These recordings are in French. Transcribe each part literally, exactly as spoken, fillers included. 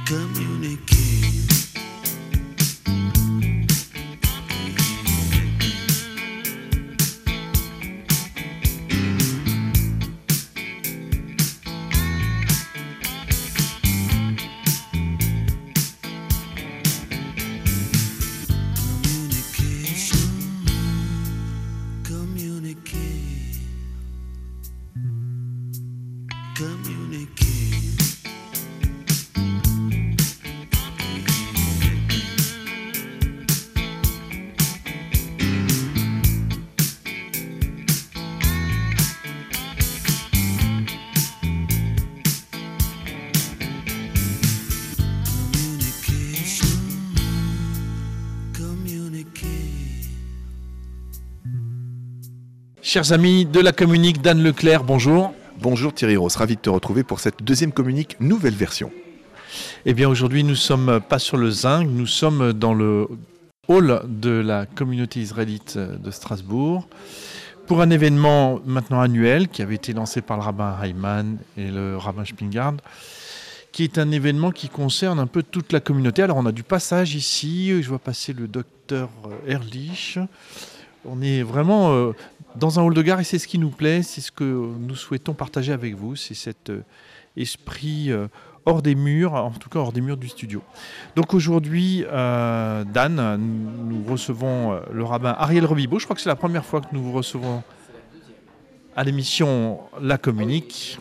Chers amis de la communique, Dan Leclerc, bonjour. Bonjour Thierry Rose, ravi de te retrouver pour cette deuxième communique, nouvelle version. Eh bien aujourd'hui nous ne sommes pas sur le Zinc, nous sommes dans le hall de la communauté israélite de Strasbourg pour un événement maintenant annuel qui avait été lancé par le rabbin Heiman et le rabbin Spingard, qui est un événement qui concerne un peu toute la communauté. Alors on a du passage ici, je vois passer le docteur Ehrlich. On est vraiment euh, dans un hall de gare et c'est ce qui nous plaît, c'est ce que nous souhaitons partager avec vous, c'est cet euh, esprit euh, hors des murs, en tout cas hors des murs du studio. Donc aujourd'hui, euh, Dan, nous, nous recevons euh, le rabbin Ariel Rebibaud. Je crois que c'est la première fois que nous vous recevons à l'émission La Communique,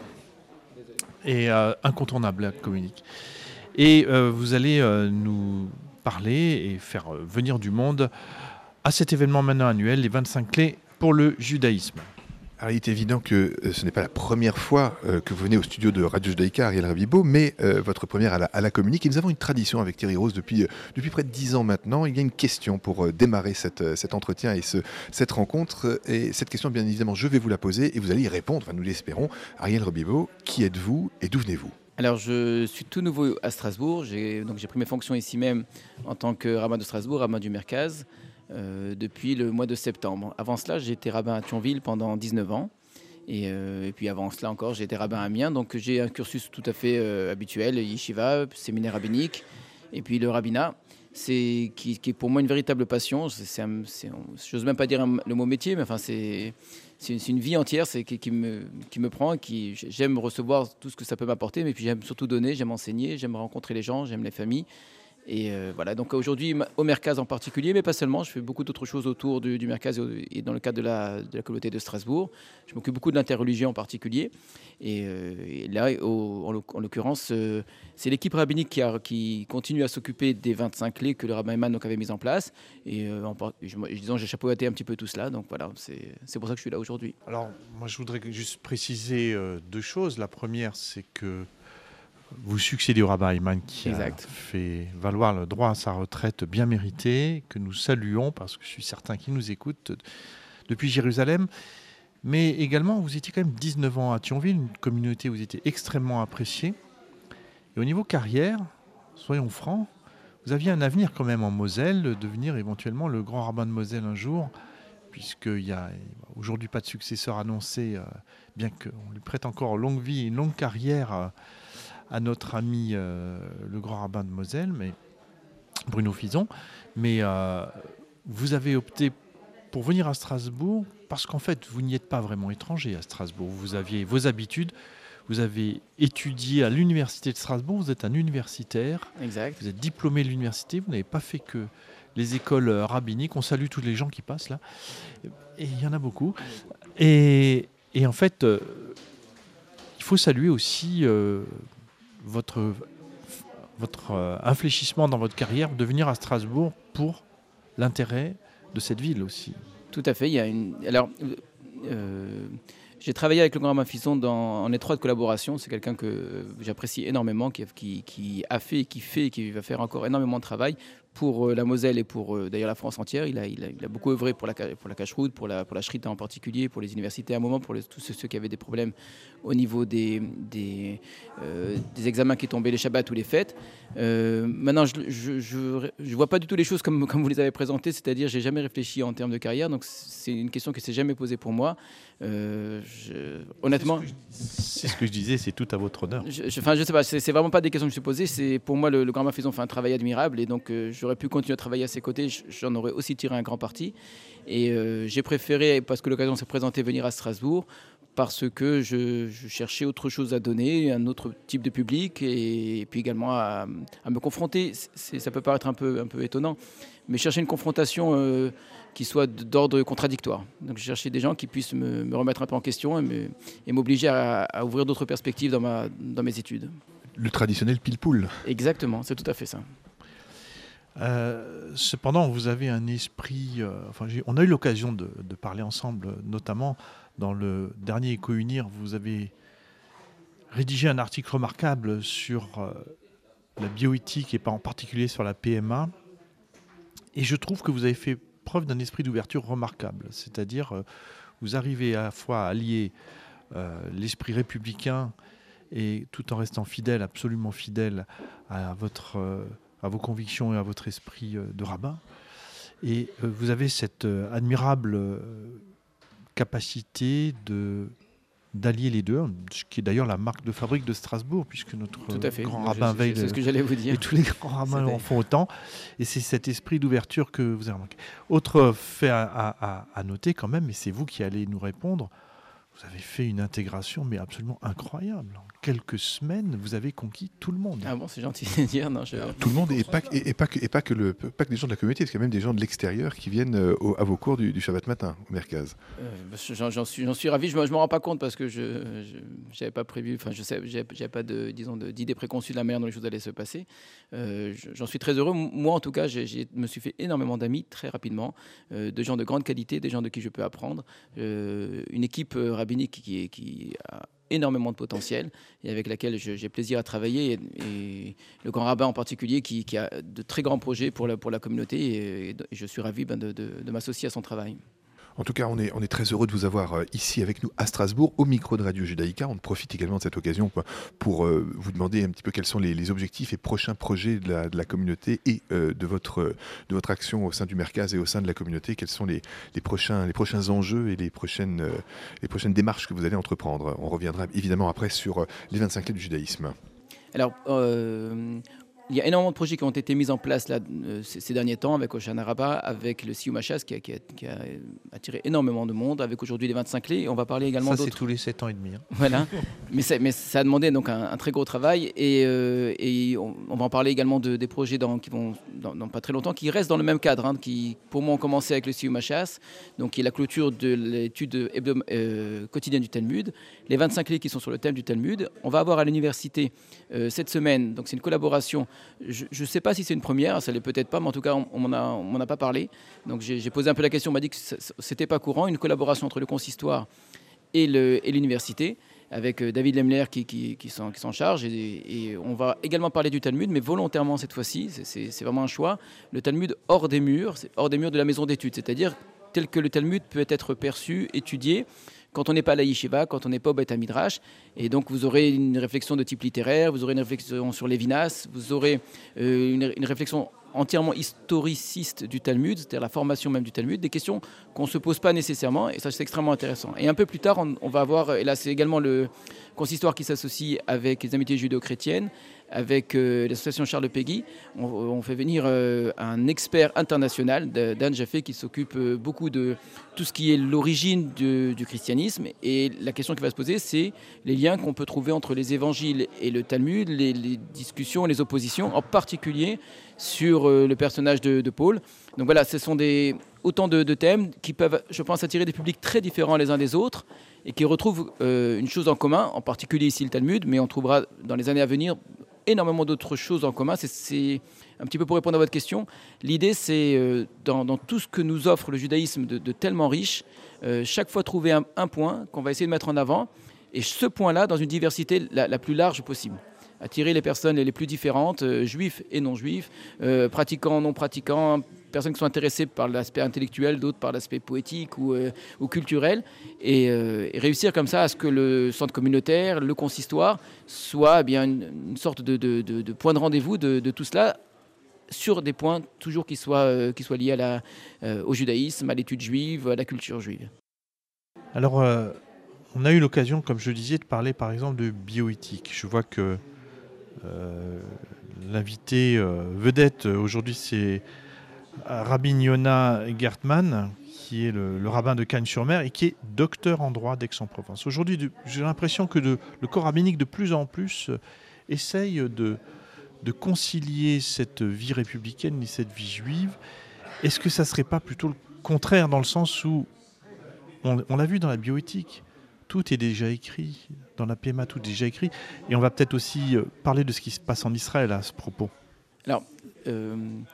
et euh, incontournable La Communique. Et euh, vous allez euh, nous parler et faire euh, venir du monde à cet événement maintenant annuel, les vingt-cinq clés pour le judaïsme. Alors, il est évident que euh, ce n'est pas la première fois euh, que vous venez au studio de Radio Judaïka, Ariel Rebibaud, mais euh, votre première à la, à la communique. Et nous avons une tradition avec Thierry Rose depuis, euh, depuis près de dix ans maintenant. Il y a une question pour euh, démarrer cette, euh, cet entretien et ce, cette rencontre. Et cette question, bien évidemment, je vais vous la poser et vous allez y répondre, enfin, nous l'espérons. Ariel Rebibaud, qui êtes-vous et d'où venez-vous ? Alors, je suis tout nouveau à Strasbourg. J'ai, donc, j'ai pris mes fonctions ici même en tant que rabbin de Strasbourg, rabbin du Merkaz, euh, depuis le mois de septembre. Avant cela, j'ai été rabbin à Thionville pendant dix-neuf ans. Et, euh, et puis avant cela encore, j'ai été rabbin à Amiens. Donc, j'ai un cursus tout à fait euh, habituel, yeshiva, séminaire rabbinique, et puis le rabbinat. C'est qui, qui est pour moi une véritable passion. C'est, c'est un, c'est, je n'ose même pas dire un, le mot métier, mais enfin, c'est... C'est une, c'est une vie entière c'est, qui, qui, me, qui me prend, qui, j'aime recevoir tout ce que ça peut m'apporter, mais puis j'aime surtout donner, j'aime enseigner, j'aime rencontrer les gens, j'aime les familles. Et euh, voilà, donc aujourd'hui au Merkaz en particulier, mais pas seulement, je fais beaucoup d'autres choses autour du, du Merkaz et dans le cadre de la, de la communauté de Strasbourg. Je m'occupe beaucoup de l'interreligion en particulier. Et, euh, et là, au, en, en l'occurrence, euh, c'est l'équipe rabbinique qui, a, qui continue à s'occuper des vingt-cinq clés que le rabbin Heiman donc, avait mises en place. Et euh, en, je, disons, j'ai chapeauté un petit peu tout cela. Donc voilà, c'est, c'est pour ça que je suis là aujourd'hui. Alors, moi, je voudrais juste préciser euh, deux choses. La première, c'est que vous succédez au rabbin Heiman qui exact. a fait valoir le droit à sa retraite bien méritée, que nous saluons parce que je suis certain qu'il nous écoute depuis Jérusalem. Mais également, vous étiez quand même dix-neuf ans à Thionville, une communauté où vous étiez extrêmement apprécié. Et au niveau carrière, soyons francs, vous aviez un avenir quand même en Moselle, de devenir éventuellement le grand rabbin de Moselle un jour, puisqu'il n'y a aujourd'hui pas de successeur annoncé, euh, bien qu'on lui prête encore longue vie et une longue carrière euh, à notre ami euh, le grand rabbin de Moselle, mais Bruno Fison. Mais euh, vous avez opté pour venir à Strasbourg parce qu'en fait, vous n'y êtes pas vraiment étranger à Strasbourg. Vous aviez vos habitudes, vous avez étudié à l'université de Strasbourg, vous êtes un universitaire, exact. Vous êtes diplômé de l'université, vous n'avez pas fait que les écoles rabbiniques. On salue tous les gens qui passent là, et il y en a beaucoup. Et, et en fait, euh, il faut saluer aussi euh, votre, votre euh, infléchissement dans votre carrière, de venir à Strasbourg pour l'intérêt de cette ville aussi. Tout à fait. Il y a une... Alors, euh, j'ai travaillé avec le grand rabbin Fison dans... en étroite collaboration. C'est quelqu'un que j'apprécie énormément, qui, qui, qui a fait, qui fait, et qui va faire encore énormément de travail pour la Moselle et pour d'ailleurs la France entière. Il a, il a, il a beaucoup œuvré pour la, pour la cache-route, pour la, pour la Shrita en particulier, pour les universités à un moment, pour les, tous ceux qui avaient des problèmes au niveau des, des, euh, des examens qui tombaient les Shabbats ou les fêtes. Euh, maintenant, je ne vois pas du tout les choses comme, comme vous les avez présentées, c'est-à-dire je n'ai jamais réfléchi en termes de carrière, donc c'est une question qui ne s'est jamais posée pour moi. Euh, je, honnêtement... C'est ce, ce que je disais, c'est tout à votre honneur. Je, je, enfin, je sais pas, c'est vraiment pas des questions que je me suis posées. C'est, pour moi, le, le Grand Mafison fait un travail admirable et donc euh, j'aurais pu continuer à travailler à ses côtés, j'en aurais aussi tiré un grand parti. Et euh, j'ai préféré, parce que l'occasion s'est présentée, venir à Strasbourg, parce que je, je cherchais autre chose à donner, un autre type de public, et, et puis également à, à me confronter. C'est, ça peut paraître un peu, un peu étonnant, mais chercher une confrontation euh, qui soit d'ordre contradictoire. Donc je cherchais des gens qui puissent me, me remettre un peu en question et, me, et m'obliger à, à ouvrir d'autres perspectives dans, ma, dans mes études. Le traditionnel pile-poule. Exactement, c'est tout à fait ça. Euh, cependant, vous avez un esprit... Euh, enfin, on a eu l'occasion de, de parler ensemble, notamment dans le dernier Éco-Unir, vous avez rédigé un article remarquable sur euh, la bioéthique et en particulier sur la P M A. Et je trouve que vous avez fait preuve d'un esprit d'ouverture remarquable. C'est-à-dire, euh, vous arrivez à la fois à allier euh, l'esprit républicain et tout en restant fidèle, absolument fidèle à votre... Euh, à vos convictions et à votre esprit de rabbin. Et euh, vous avez cette euh, admirable euh, capacité de, d'allier les deux, ce qui est d'ailleurs la marque de fabrique de Strasbourg, puisque notre grand rabbin Veil c'est ce que j'allais vous dire. Et tous les grands rabbins en font autant. Et c'est cet esprit d'ouverture que vous avez remarqué. Autre fait à, à, à noter quand même, et c'est vous qui allez nous répondre, vous avez fait une intégration mais absolument incroyable. En quelques semaines, vous avez conquis tout le monde. Ah bon, c'est gentil de dire. Non, je... Tout le monde et pas, et, et, pas que, et pas, que le, pas que des gens de la communauté, parce qu'il y a même des gens de l'extérieur qui viennent euh, au, à vos cours du, du Shabbat matin au Merkaz. Euh, j'en, j'en, suis, j'en suis ravi. Je ne me, me rends pas compte parce que je n'avais pas prévu, enfin je sais, j'avais pas de, disons, de, d'idée préconçue de la manière dont les choses allaient se passer. Euh, j'en suis très heureux. Moi, en tout cas, je me suis fait énormément d'amis très rapidement, euh, de gens de grande qualité, des gens de qui je peux apprendre. Euh, une équipe euh, rabbinique qui, qui a énormément de potentiel et avec laquelle je, j'ai plaisir à travailler et, et le grand rabbin en particulier qui, qui a de très grands projets pour la, pour la communauté et, et je suis ravi ben, de, de, de m'associer à son travail. En tout cas, on est, on est très heureux de vous avoir euh, ici avec nous à Strasbourg, au micro de Radio Judaïka. On profite également de cette occasion pour, pour euh, vous demander un petit peu quels sont les, les objectifs et prochains projets de la, de la communauté et euh, de, votre, de votre action au sein du Merkaz et au sein de la communauté. Quels sont les, les, prochains, les prochains enjeux et les prochaines, euh, les prochaines démarches que vous allez entreprendre. On reviendra évidemment après sur euh, les vingt-cinq clés du judaïsme. Alors, euh, il y a énormément de projets qui ont été mis en place là, euh, ces, ces derniers temps avec Hoshana Rabbah, avec le Siyum Hashas qui, qui, qui a attiré énormément de monde, avec aujourd'hui les vingt-cinq clés. Et on va parler également ça, d'autres. C'est tous les sept ans et demi. Hein. Voilà, mais, mais ça a demandé donc un, un très gros travail et, euh, et on, on va en parler également de, des projets dans, qui vont dans, dans pas très longtemps, qui restent dans le même cadre, hein, qui pour moi ont commencé avec le Siyum Hashas, donc qui est la clôture de l'étude hebdom- euh, quotidienne du Talmud, les vingt-cinq clés qui sont sur le thème du Talmud. On va avoir à l'université euh, cette semaine, donc c'est une collaboration. Je ne sais pas si c'est une première, ça ne l'est peut-être pas, mais en tout cas, on ne m'en a pas parlé. Donc j'ai, j'ai posé un peu la question, on m'a dit que ce n'était pas courant, une collaboration entre le consistoire et, le, et l'université, avec David Lemler qui, qui, qui, s'en, qui s'en charge. Et, et on va également parler du Talmud, mais volontairement cette fois-ci, c'est, c'est, c'est vraiment un choix. Le Talmud hors des murs, c'est hors des murs de la maison d'études, c'est-à-dire tel que le Talmud peut être perçu, étudié, quand on n'est pas à la yeshiva, quand on n'est pas au Beth Midrash. Et donc vous aurez une réflexion de type littéraire, vous aurez une réflexion sur Lévinas, vous aurez euh, une, une réflexion entièrement historiciste du Talmud, c'est-à-dire la formation même du Talmud, des questions qu'on ne se pose pas nécessairement, et ça c'est extrêmement intéressant. Et un peu plus tard, on, on va avoir, et là c'est également le consistoire qui s'associe avec les amitiés judéo-chrétiennes, avec euh, l'association Charles Péguy, on, on fait venir euh, un expert international, Dan Jaffé, qui s'occupe euh, beaucoup de tout ce qui est l'origine de, du christianisme. Et la question qui va se poser, c'est les liens qu'on peut trouver entre les évangiles et le Talmud, les, les discussions, les oppositions, en particulier sur euh, le personnage de, de Paul. Donc voilà, ce sont des, autant de, de thèmes qui peuvent, je pense, attirer des publics très différents les uns des autres et qui retrouvent euh, une chose en commun, en particulier ici le Talmud, mais on trouvera dans les années à venir énormément d'autres choses en commun. C'est, c'est un petit peu pour répondre à votre question. L'idée, c'est euh, dans, dans tout ce que nous offre le judaïsme de, de tellement riche, euh, chaque fois trouver un, un point qu'on va essayer de mettre en avant, et ce point-là dans une diversité la, la plus large possible. attirer les personnes les plus différentes, euh, juifs et non-juifs, euh, pratiquants, non-pratiquants, personnes qui sont intéressées par l'aspect intellectuel, d'autres par l'aspect poétique ou, euh, ou culturel, et, euh, et réussir comme ça à ce que le centre communautaire, le consistoire, soit eh bien une, une sorte de, de, de, de point de rendez-vous de, de tout cela, sur des points toujours qui soient, euh, qui soient liés à la, euh, au judaïsme, à l'étude juive, à la culture juive. Alors, euh, on a eu l'occasion, comme je le disais, de parler par exemple de bioéthique. Je vois que euh, l'invité euh, vedette aujourd'hui, c'est Rabbi Yona Gertman, qui est le, le rabbin de Cagnes-sur-Mer et qui est docteur en droit d'Aix-en-Provence. Aujourd'hui, j'ai l'impression que de, le corps rabbinique, de plus en plus, euh, essaye de... de concilier cette vie républicaine et cette vie juive. Est-ce que ça ne serait pas plutôt le contraire, dans le sens où, on, on l'a vu dans la bioéthique, tout est déjà écrit, dans la P M A tout est déjà écrit, et on va peut-être aussi parler de ce qui se passe en Israël à ce propos. Alors, euh,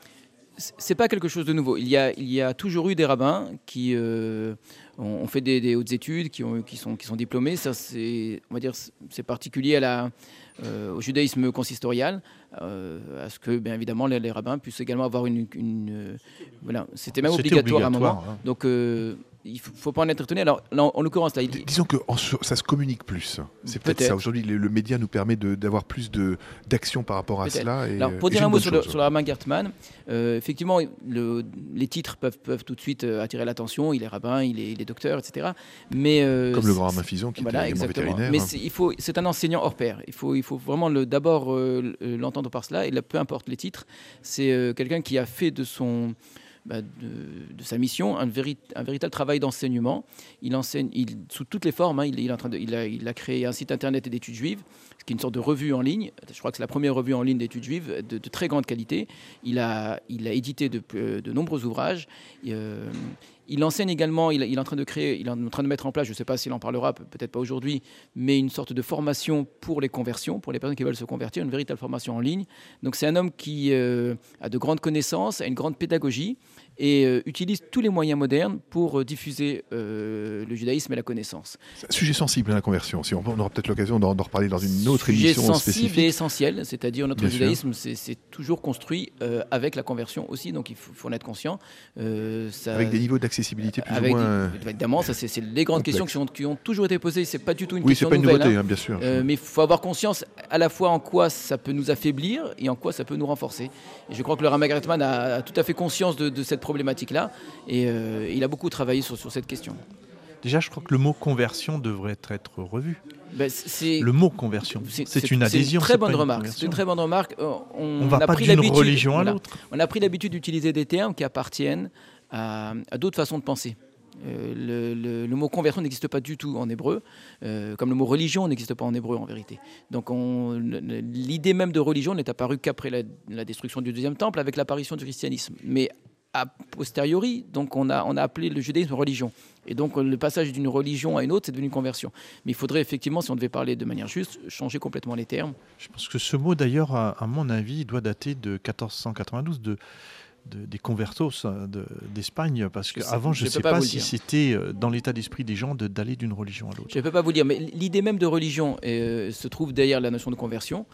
c'est pas quelque chose de nouveau. Il y a, il y a toujours eu des rabbins qui euh, ont fait des, des hautes études, qui, ont, qui, sont, qui sont diplômés. Ça, c'est, on va dire, c'est particulier à la, euh, au judaïsme consistorial, euh, à ce que, bien évidemment, les, les rabbins puissent également avoir une... une euh, voilà, c'était même c'était obligatoire, obligatoire à un moment. Hein. Donc, euh, il ne faut, faut pas en être étonné. Alors, là, en, en l'occurrence, là, il... disons que en, ça se communique plus. C'est peut-être, peut-être ça. Aujourd'hui, le, le média nous permet de, d'avoir plus de, d'action par rapport à peut-être. cela. Et, Alors, pour et dire un mot sur le, chose, sur le rabbin Gertman, euh, effectivement, le, les titres peuvent, peuvent tout de suite euh, attirer l'attention. Il est rabbin, il est, il est docteur, et cetera. Mais, euh, Comme le grand rabbin Fison, qui voilà, était également vétérinaire. Mais hein. c'est, il faut, c'est un enseignant hors pair. Il faut, il faut vraiment le, d'abord euh, l'entendre par cela. Et là, peu importe les titres, c'est euh, quelqu'un qui a fait de son... Bah, de, de sa mission, un, véri, un véritable travail d'enseignement. Il enseigne il, sous toutes les formes. Hein, il, il, est en train de, il, a, il a créé un site internet d'études juives, ce qui est une sorte de revue en ligne. Je crois que c'est la première revue en ligne d'études juives de, de très grande qualité. Il a, il a édité de, de nombreux ouvrages. Et, euh, il enseigne également, il, il est en train de créer, il est en train de mettre en place, je ne sais pas s'il en parlera, peut-être pas aujourd'hui, mais une sorte de formation pour les conversions, pour les personnes qui veulent se convertir, une véritable formation en ligne. Donc c'est un homme qui euh, a de grandes connaissances, a une grande pédagogie et euh, utilise tous les moyens modernes pour euh, diffuser euh, le judaïsme et la connaissance. C'est un sujet sensible, la conversion. Si on, on aura peut-être l'occasion d'en, d'en reparler dans une autre sujet émission sensible spécifique. et essentiel, c'est-à-dire notre Bien judaïsme, c'est, c'est toujours construit euh, avec la conversion aussi, donc il faut, faut en être conscient. Euh, ça, avec des niveaux d'accessibilité plus avec ou moins... des, évidemment, ça, c'est, c'est les grandes complexe. questions qui ont, qui ont toujours été posées. C'est pas du tout une oui, question c'est pas une nouvelle. nouveauté, hein. hein, bien sûr. Euh, mais il faut avoir conscience à la fois en quoi ça peut nous affaiblir et en quoi ça peut nous renforcer. Et je crois que le Rabbin Gertman a, a tout à fait conscience de, de cette problématique-là et euh, il a beaucoup travaillé sur, sur cette question. Déjà, je crois que le mot conversion devrait être revu. Ben, c'est, le mot conversion, c'est, c'est, c'est une adhésion. C'est une très bonne une remarque. C'est une très bonne remarque. On, on va a pas pris d'une l'habitude, religion à voilà, l'autre. On a pris l'habitude d'utiliser des termes qui appartiennent à, à d'autres façons de penser. Euh, le, le, le mot conversion n'existe pas du tout en hébreu, euh, comme le mot religion n'existe pas en hébreu en vérité. Donc on, l'idée même de religion n'est apparue qu'après la, la destruction du deuxième temple avec l'apparition du christianisme. Mais a posteriori, donc on a, on a appelé le judaïsme religion. Et donc le passage d'une religion à une autre, c'est devenu une conversion. Mais il faudrait effectivement, si on devait parler de manière juste, changer complètement les termes. Je pense que ce mot d'ailleurs, à, à mon avis, doit dater de quatorze cent quatre-vingt-douze, de... De, des convertos de, d'Espagne, parce qu'avant, je ne sais pas, pas si c'était dans l'état d'esprit des gens de, d'aller d'une religion à l'autre. Je ne peux pas vous le dire, mais l'idée même de religion euh, se trouve derrière la notion de conversion.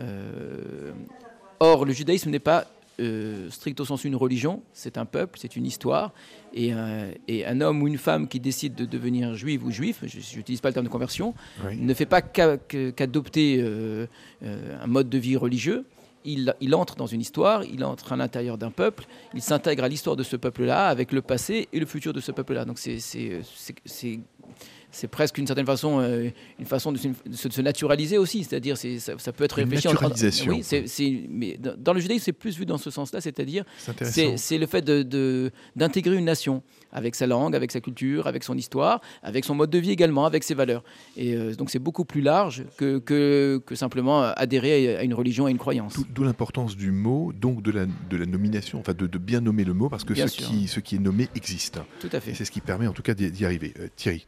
Euh, or, le judaïsme n'est pas euh, stricto sensu une religion, c'est un peuple, c'est une histoire, et un, et un homme ou une femme qui décide de devenir juive ou juif, je n'utilise pas le terme de conversion, oui. ne fait pas qu'a, qu'adopter euh, euh, un mode de vie religieux. Il, il entre dans une histoire, il entre à l'intérieur d'un peuple, il s'intègre à l'histoire de ce peuple-là avec le passé et le futur de ce peuple-là. Donc c'est, c'est, c'est, c'est, c'est presque d'une certaine façon euh, une façon de se, de se naturaliser aussi, c'est-à-dire c'est, ça, ça peut être réfléchi une naturalisation. En, en, oui, c'est, c'est, mais dans le judaïsme c'est plus vu dans ce sens-là, c'est-à-dire c'est, c'est, c'est le fait de, de, d'intégrer une nation avec sa langue, avec sa culture, avec son histoire, avec son mode de vie également, avec ses valeurs. Et euh, donc c'est beaucoup plus large que, que, que simplement adhérer à une religion, à une croyance. D'où, d'où l'importance du mot, donc de la, de la nomination, enfin de, de bien nommer le mot, parce que ce qui, ce qui est nommé existe. Tout à fait. Et c'est ce qui permet en tout cas d'y, d'y arriver. Euh, Thierry.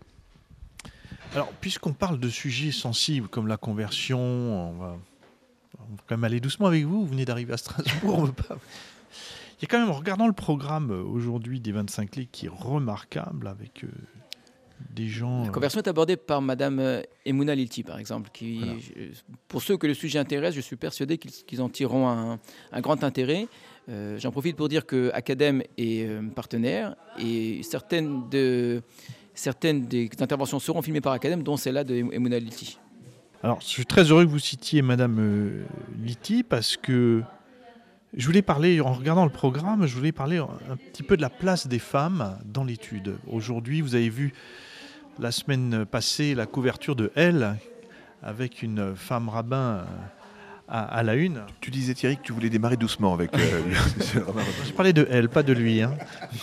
Alors, puisqu'on parle de sujets sensibles comme la conversion, on va, on va quand même aller doucement avec vous. Vous venez d'arriver à Strasbourg. On veut pas... Il y a quand même, en regardant le programme aujourd'hui des vingt-cinq Ligue qui est remarquable, avec euh, des gens... La conversion est abordée par Madame Emouna Lilti, par exemple. Qui, voilà. je, pour ceux que le sujet intéresse, je suis persuadé qu'ils, qu'ils en tireront un, un grand intérêt. Euh, j'en profite pour dire que Academ est euh, partenaire et certaines, de, certaines des interventions seront filmées par Academ, dont celle-là de Emouna Lilti. Alors, je suis très heureux que vous citiez Madame euh, Lilti parce que je voulais parler, en regardant le programme, je voulais parler un petit peu de la place des femmes dans l'étude. Aujourd'hui, vous avez vu la semaine passée la couverture de Elle avec une femme rabbin à, à la une. Tu disais Thierry que tu voulais démarrer doucement avec euh, M. Rabbin. J'ai parlé de Elle, pas de lui. Hein.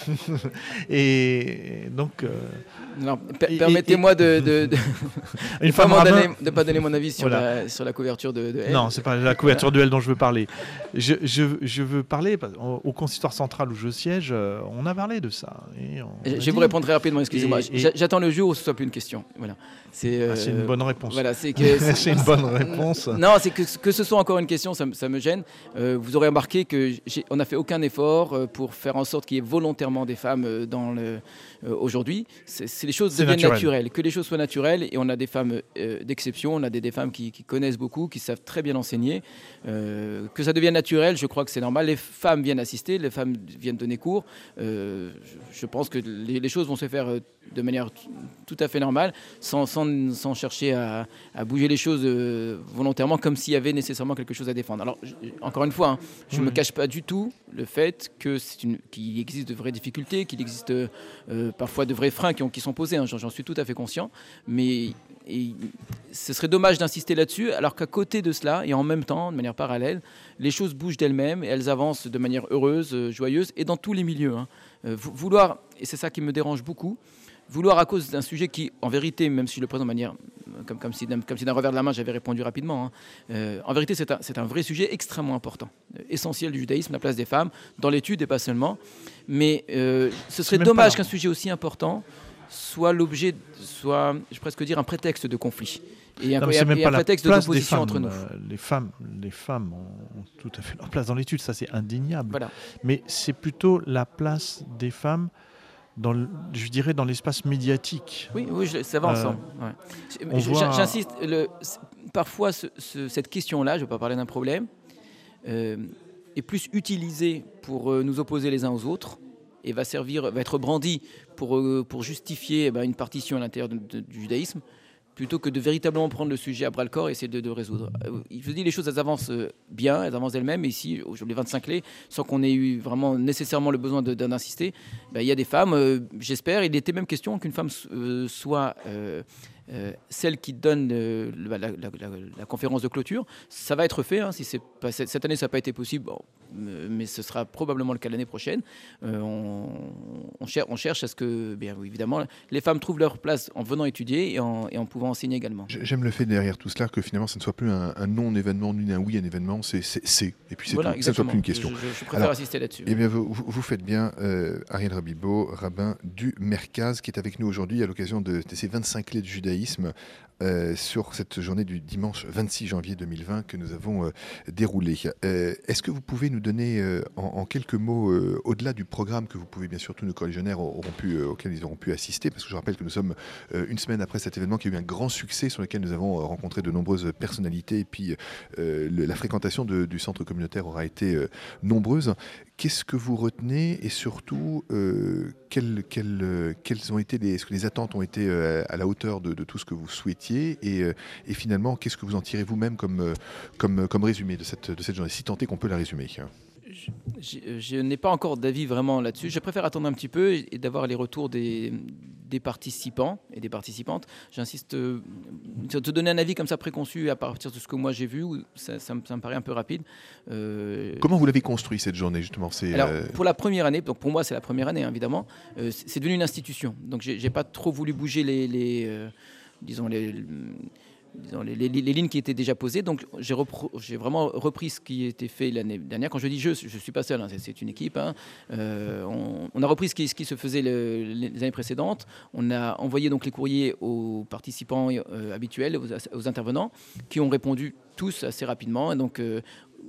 Et donc... Euh, non, per- permettez-moi et, de, de, de, une femme rabbin, de ne pas donner mon avis sur, voilà. la, sur la couverture de, de Elle. Non, c'est pas la couverture de Elle dont je veux parler. Je, je, je veux parler, au, au consistoire central où je siège, on a parlé de ça. Et je vais dit... vous répondre très rapidement, excusez-moi. Et, et... J'attends le jour où ce ne soit plus une question. Voilà. C'est, euh, ah, c'est une bonne réponse. Voilà, c'est, que, c'est, c'est une bonne réponse. Non, c'est que, que ce soit encore une question, ça, ça me gêne. Euh, vous aurez remarqué qu'on n'a fait aucun effort pour faire en sorte qu'il y ait volontairement des femmes dans le, euh, aujourd'hui. C'est, c'est les choses c'est deviennent naturel. naturelles, que les choses soient naturelles. Et on a des femmes euh, d'exception, on a des, des femmes qui, qui connaissent beaucoup, qui savent très bien enseigner. Euh, que ça devienne naturel, je crois que c'est normal. Les femmes viennent assister, les femmes viennent donner cours. Euh, je, je pense que les, les choses vont se faire de manière t- tout à fait normale, sans, sans Sans, sans chercher à, à bouger les choses euh, volontairement, comme s'il y avait nécessairement quelque chose à défendre. Alors, je, encore une fois, hein, je ne mmh. me cache pas du tout le fait que c'est une, qu'il existe de vraies difficultés, qu'il existe euh, parfois de vrais freins qui, ont, qui sont posés, hein, j'en, j'en suis tout à fait conscient, mais et, ce serait dommage d'insister là-dessus, alors qu'à côté de cela, et en même temps, de manière parallèle, les choses bougent d'elles-mêmes et elles avancent de manière heureuse, euh, joyeuse, et dans tous les milieux. Hein. Euh, vouloir, et c'est ça qui me dérange beaucoup, vouloir à cause d'un sujet qui, en vérité, même si je le présente de manière, comme, comme, si, comme si d'un revers de la main j'avais répondu rapidement, hein, euh, en vérité c'est un, c'est un vrai sujet extrêmement important, euh, essentiel du judaïsme, la place des femmes, dans l'étude et pas seulement. Mais euh, ce serait dommage qu'un sujet aussi important soit l'objet, soit, je pourrais presque dire, un prétexte de conflit. Et un, non, et un, et un prétexte d'opposition femmes, entre nous. Euh, les, femmes, les femmes ont, ont tout à fait leur place dans l'étude, ça c'est indéniable. Voilà. Mais c'est plutôt la place des femmes dans le, je dirais dans l'espace médiatique. Oui, oui, je, ça va ensemble. Euh, ouais. je, voit... J'insiste, le, parfois ce, ce, cette question-là, je ne vais pas parler d'un problème, euh, est plus utilisée pour euh, nous opposer les uns aux autres et va servir, va être brandie pour, euh, pour justifier eh ben, une partition à l'intérieur de, de, du judaïsme, plutôt que de véritablement prendre le sujet à bras-le-corps et essayer de, de résoudre. Je vous dis, les choses, elles avancent bien, elles avancent d'elles-mêmes. Et ici, aujourd'hui, vingt-cinq clés, sans qu'on ait eu vraiment nécessairement le besoin de, d'insister, ben, il y a des femmes, euh, j'espère, il était même question qu'une femme euh, soit euh, euh, celle qui donne euh, la, la, la, la conférence de clôture. Ça va être fait. Hein, si c'est pas, cette année, ça n'a pas été possible, bon, mais ce sera probablement le cas l'année prochaine. Euh, on, on, cher, on cherche à ce que, bien évidemment, les femmes trouvent leur place en venant étudier et en, et en pouvant enseigner également. J'aime le fait derrière tout cela que finalement, ça ne soit plus un, un non-événement, ni un oui, un événement, c'est, c'est, c'est. Et puis c'est voilà, tout, ça ne soit plus une question. Je, je, je préfère Alors, assister là-dessus. Eh bien, vous, vous faites bien, euh, Ariel Rabibaud, rabbin du Merkaz, qui est avec nous aujourd'hui à l'occasion de, de ces vingt-cinq clés du judaïsme. Euh, sur cette journée du dimanche vingt-six janvier deux mille vingt que nous avons euh, déroulée. Euh, est-ce que vous pouvez nous donner euh, en, en quelques mots, euh, au-delà du programme que vous pouvez bien sûr tous nos collégiennes auront pu, euh, auquel ils auront pu assister, parce que je rappelle que nous sommes euh, une semaine après cet événement qui a eu un grand succès sur lequel nous avons euh, rencontré de nombreuses personnalités et puis euh, le, la fréquentation de, du centre communautaire aura été euh, nombreuse. Qu'est-ce que vous retenez et surtout euh, quelles, quelles, quelles ont été les, est-ce que les attentes ont été euh, à la hauteur de, de tout ce que vous souhaitiez et, euh, et finalement qu'est-ce que vous en tirez vous-même comme, comme, comme résumé de cette, de cette journée, si tant est qu'on peut la résumer? Je, je, je n'ai pas encore d'avis vraiment là-dessus. Je préfère attendre un petit peu et d'avoir les retours des, des participants et des participantes. J'insiste, euh, te donner un avis comme ça préconçu à partir de ce que moi j'ai vu, ça, ça, me, ça me paraît un peu rapide. Euh, Comment vous l'avez construit cette journée justement? C'est, Alors, euh... pour la première année, donc pour moi c'est la première année hein, évidemment, euh, c'est, c'est devenu une institution. Donc j'ai, j'ai pas trop voulu bouger les, les euh, disons les Disons, les, les, les lignes qui étaient déjà posées. Donc j'ai, repro- j'ai vraiment repris ce qui était fait l'année dernière. Quand je dis je, je ne suis pas seul, hein, c'est, c'est une équipe. Hein. Euh, on, on a repris ce qui, ce qui se faisait le, les années précédentes. On a envoyé donc les courriers aux participants euh, habituels, aux, aux intervenants, qui ont répondu tous assez rapidement. Et donc, euh,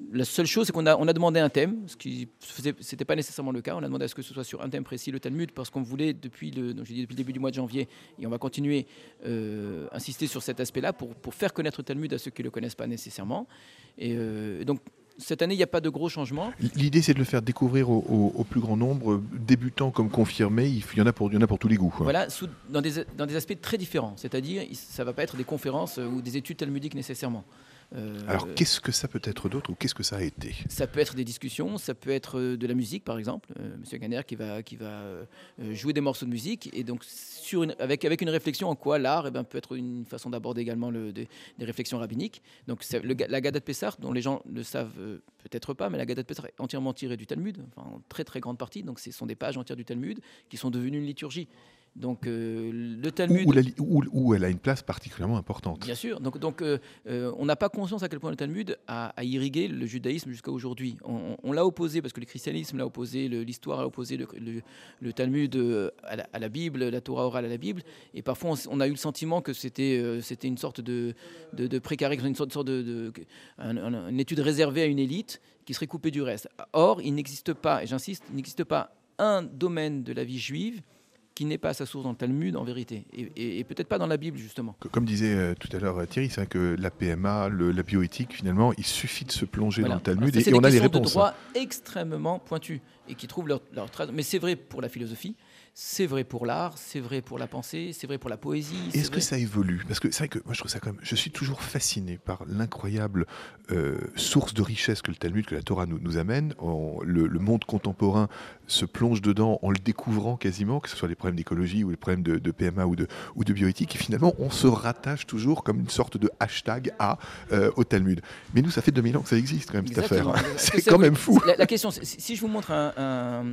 la seule chose, c'est qu'on a, on a demandé un thème, ce qui n'était pas nécessairement le cas. On a demandé à ce que ce soit sur un thème précis, le Talmud, parce qu'on voulait, depuis le, donc j'ai dit depuis le début du mois de janvier, et on va continuer euh, insister sur cet aspect-là pour, pour faire connaître le Talmud à ceux qui ne le connaissent pas nécessairement. Et euh, donc, cette année, il n'y a pas de gros changements. L'idée, c'est de le faire découvrir au, au, au plus grand nombre, débutants comme confirmés. Il y en a pour, il y en a pour tous les goûts. Quoi. Voilà, sous, dans, des, dans des aspects très différents. C'est-à-dire, ça ne va pas être des conférences ou des études talmudiques nécessairement. Euh, Alors, qu'est-ce que ça peut être d'autre ou qu'est-ce que ça a été? Ça peut être des discussions, ça peut être de la musique, par exemple. Euh, Monsieur Ganer qui va, qui va euh, jouer des morceaux de musique, et donc sur une, avec, avec une réflexion en quoi l'art eh ben, peut être une façon d'aborder également le, des, des réflexions rabbiniques. Donc, le, la Gadat Pessah, dont les gens ne savent euh, peut-être pas, mais la Gadat Pessah est entièrement tirée du Talmud, enfin, en très très grande partie. Donc, ce sont des pages entières du Talmud qui sont devenues une liturgie. Donc euh, le Talmud, où, la, où, où elle a une place particulièrement importante. Bien sûr. Donc, donc euh, euh, on n'a pas conscience à quel point le Talmud a, a irrigué le judaïsme jusqu'à aujourd'hui. On, on l'a opposé parce que le christianisme l'a opposé, le, l'histoire a opposé le, le, le Talmud à la, à la Bible, la Torah orale à la Bible. Et parfois, on, on a eu le sentiment que c'était euh, c'était une sorte de, de, de précarité, une sorte, sorte de, de un, un, une étude réservée à une élite qui serait coupée du reste. Or, il n'existe pas, et j'insiste, il n'existe pas un domaine de la vie juive qui n'est pas à sa source dans le Talmud en vérité, et, et, et peut-être pas dans la Bible justement. Comme disait euh, tout à l'heure Thierry, c'est vrai que la P M A, le, la bioéthique, finalement, il suffit de se plonger voilà. dans le Talmud Alors, ça, et, et on a les réponses. C'est des questions de droit extrêmement pointues et qui trouvent leur, leur trace. Mais c'est vrai pour la philosophie, c'est vrai pour l'art, c'est vrai pour la pensée, c'est vrai pour la poésie. Est-ce que ça évolue? Parce que c'est vrai que moi je trouve ça quand même. Je suis toujours fasciné par l'incroyable euh, source de richesse que le Talmud, que la Torah nous, nous amène. On, le, le monde contemporain se plonge dedans en le découvrant quasiment, que ce soit les problèmes d'écologie ou les problèmes de, de P M A ou de, ou de bioéthique. Et finalement, on se rattache toujours comme une sorte de hashtag à, euh, au Talmud. Mais nous, ça fait deux mille ans que ça existe quand même. Exactement. Cette affaire. C'est quand même fou. La, la question, c'est, si je vous montre un, un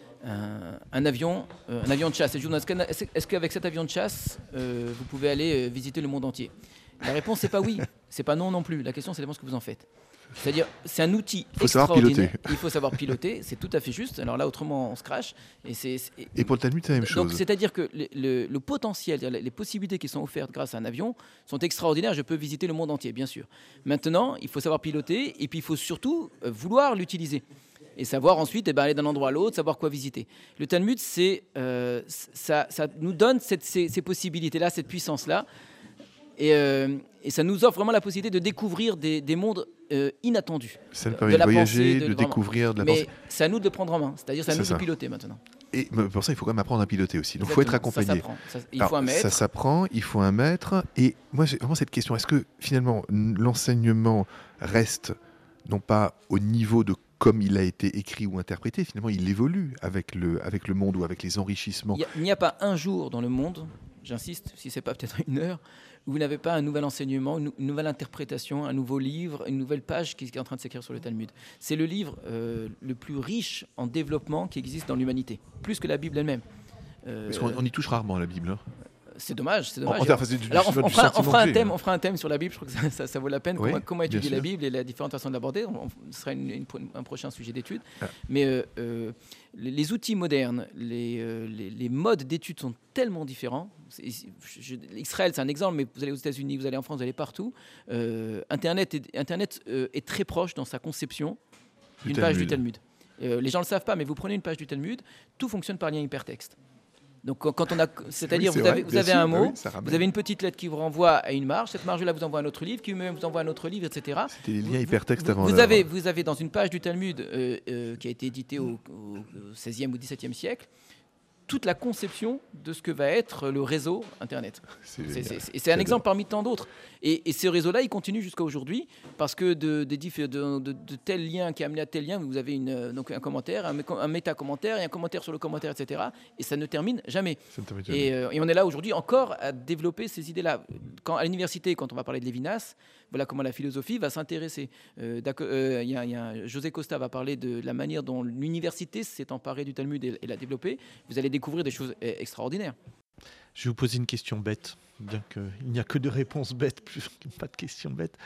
Un, un avion, euh, un avion de chasse. Est-ce, est-ce qu'avec cet avion de chasse, euh, vous pouvez aller euh, visiter le monde entier? La réponse, c'est pas oui, c'est pas non non plus. La question, c'est ce que vous en faites. C'est-à-dire, c'est un outil il faut extraordinaire. Savoir piloter. Il faut savoir piloter, c'est tout à fait juste. Alors là, autrement, on se crache. Et, c'est, c'est... et pour le Talmud, c'est la même chose. Donc, c'est-à-dire que le, le, le potentiel, les possibilités qui sont offertes grâce à un avion sont extraordinaires. Je peux visiter le monde entier, bien sûr. Maintenant, il faut savoir piloter et puis il faut surtout euh, vouloir l'utiliser. Et savoir ensuite eh ben, aller d'un endroit à l'autre, savoir quoi visiter. Le Talmud, c'est, euh, ça, ça nous donne cette, ces, ces possibilités-là, cette puissance-là. Et, euh, et ça nous offre vraiment la possibilité de découvrir des, des mondes euh, inattendus. Ça nous permet de, de voyager, pensée, de, de découvrir, de la Mais pensée. c'est à nous de le prendre en main. C'est-à-dire c'est à c'est nous ça. de piloter maintenant. Et pour ça, il faut quand même apprendre à piloter aussi. Donc, il faut être accompagné. Ça s'apprend. Ça, il Alors, faut un maître. Ça s'apprend, il faut un maître. Et moi, j'ai vraiment cette question. Est-ce que, finalement, l'enseignement reste, non pas au niveau de comme il a été écrit ou interprété, finalement, il évolue avec le, avec le monde ou avec les enrichissements. Il n'y a, a pas un jour dans le monde, j'insiste, si ce n'est pas peut-être une heure, où vous n'avez pas un nouvel enseignement, une, une nouvelle interprétation, un nouveau livre, une nouvelle page qui, qui est en train de s'écrire sur le Talmud. C'est le livre euh, le plus riche en développement qui existe dans l'humanité, plus que la Bible elle-même. Euh, Parce qu'on on y touche rarement à la Bible. Hein. C'est dommage, c'est dommage. En, en Alors, du, alors on, on, fera, on, fera un thème, hein. on fera un thème sur la Bible, je crois que ça, ça, ça vaut la peine. Oui, comment, comment étudier la sûr. Bible et la différentes façons de l'aborder. On, ce sera une, une, un prochain sujet d'étude. Ah. Mais euh, euh, les, les outils modernes, les, euh, les, les modes d'étude sont tellement différents. C'est, je, Israël, c'est un exemple, mais vous allez aux États-Unis, vous allez en France, vous allez partout. Euh, Internet est, Internet, euh, est très proche dans sa conception d'une page du Talmud. Euh, les gens ne le savent pas, mais vous prenez une page du Talmud, tout fonctionne par lien hypertexte. Donc quand on a, c'est-à-dire oui, c'est vous avez, vrai, vous avez un mot, oui, vous avez une petite lettre qui vous renvoie à une marge, cette marge-là vous envoie à un autre livre, qui même vous envoie à un autre livre, et cetera. C'était les liens hypertextes avant. Vous, vous avez, vous avez dans une page du Talmud euh, euh, qui a été éditée au, au seizième ou dix-septième siècle, toute la conception de ce que va être le réseau Internet. C'est, c'est, c'est, et c'est un exemple parmi tant d'autres. Et, et ce réseau-là, il continue jusqu'à aujourd'hui, parce que de, de, de, de, de tel lien qui a amené à tel lien, vous avez une, donc un commentaire, un, un méta-commentaire, et un commentaire sur le commentaire, et cetera. Et ça ne termine jamais. Ça ne termine jamais. Et, euh, et on est là aujourd'hui encore à développer ces idées-là. Quand, à l'université, quand on va parler de Lévinas, voilà comment la philosophie va s'intéresser. Euh, euh, y a, y a, José Costa va parler de la manière dont l'université s'est emparée du Talmud et, et l'a développé. Vous allez découvrir des choses extraordinaires. Je vais vous poser une question bête, bien qu'il n'y a que de réponses bêtes, plus pas de questions bêtes.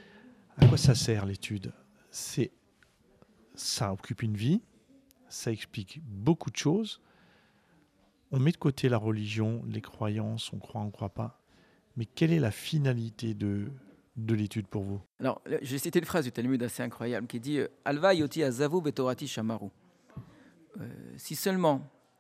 À quoi ça sert l'étude ? C'est, ça occupe une vie, ça explique beaucoup de choses. On met de côté la religion, les croyances, on croit, on ne croit pas. Mais quelle est la finalité de de l'étude pour vous? Alors, j'ai cité une phrase du Talmud assez incroyable qui dit « Alva yoti azavu betorati shamaru ». Si seulement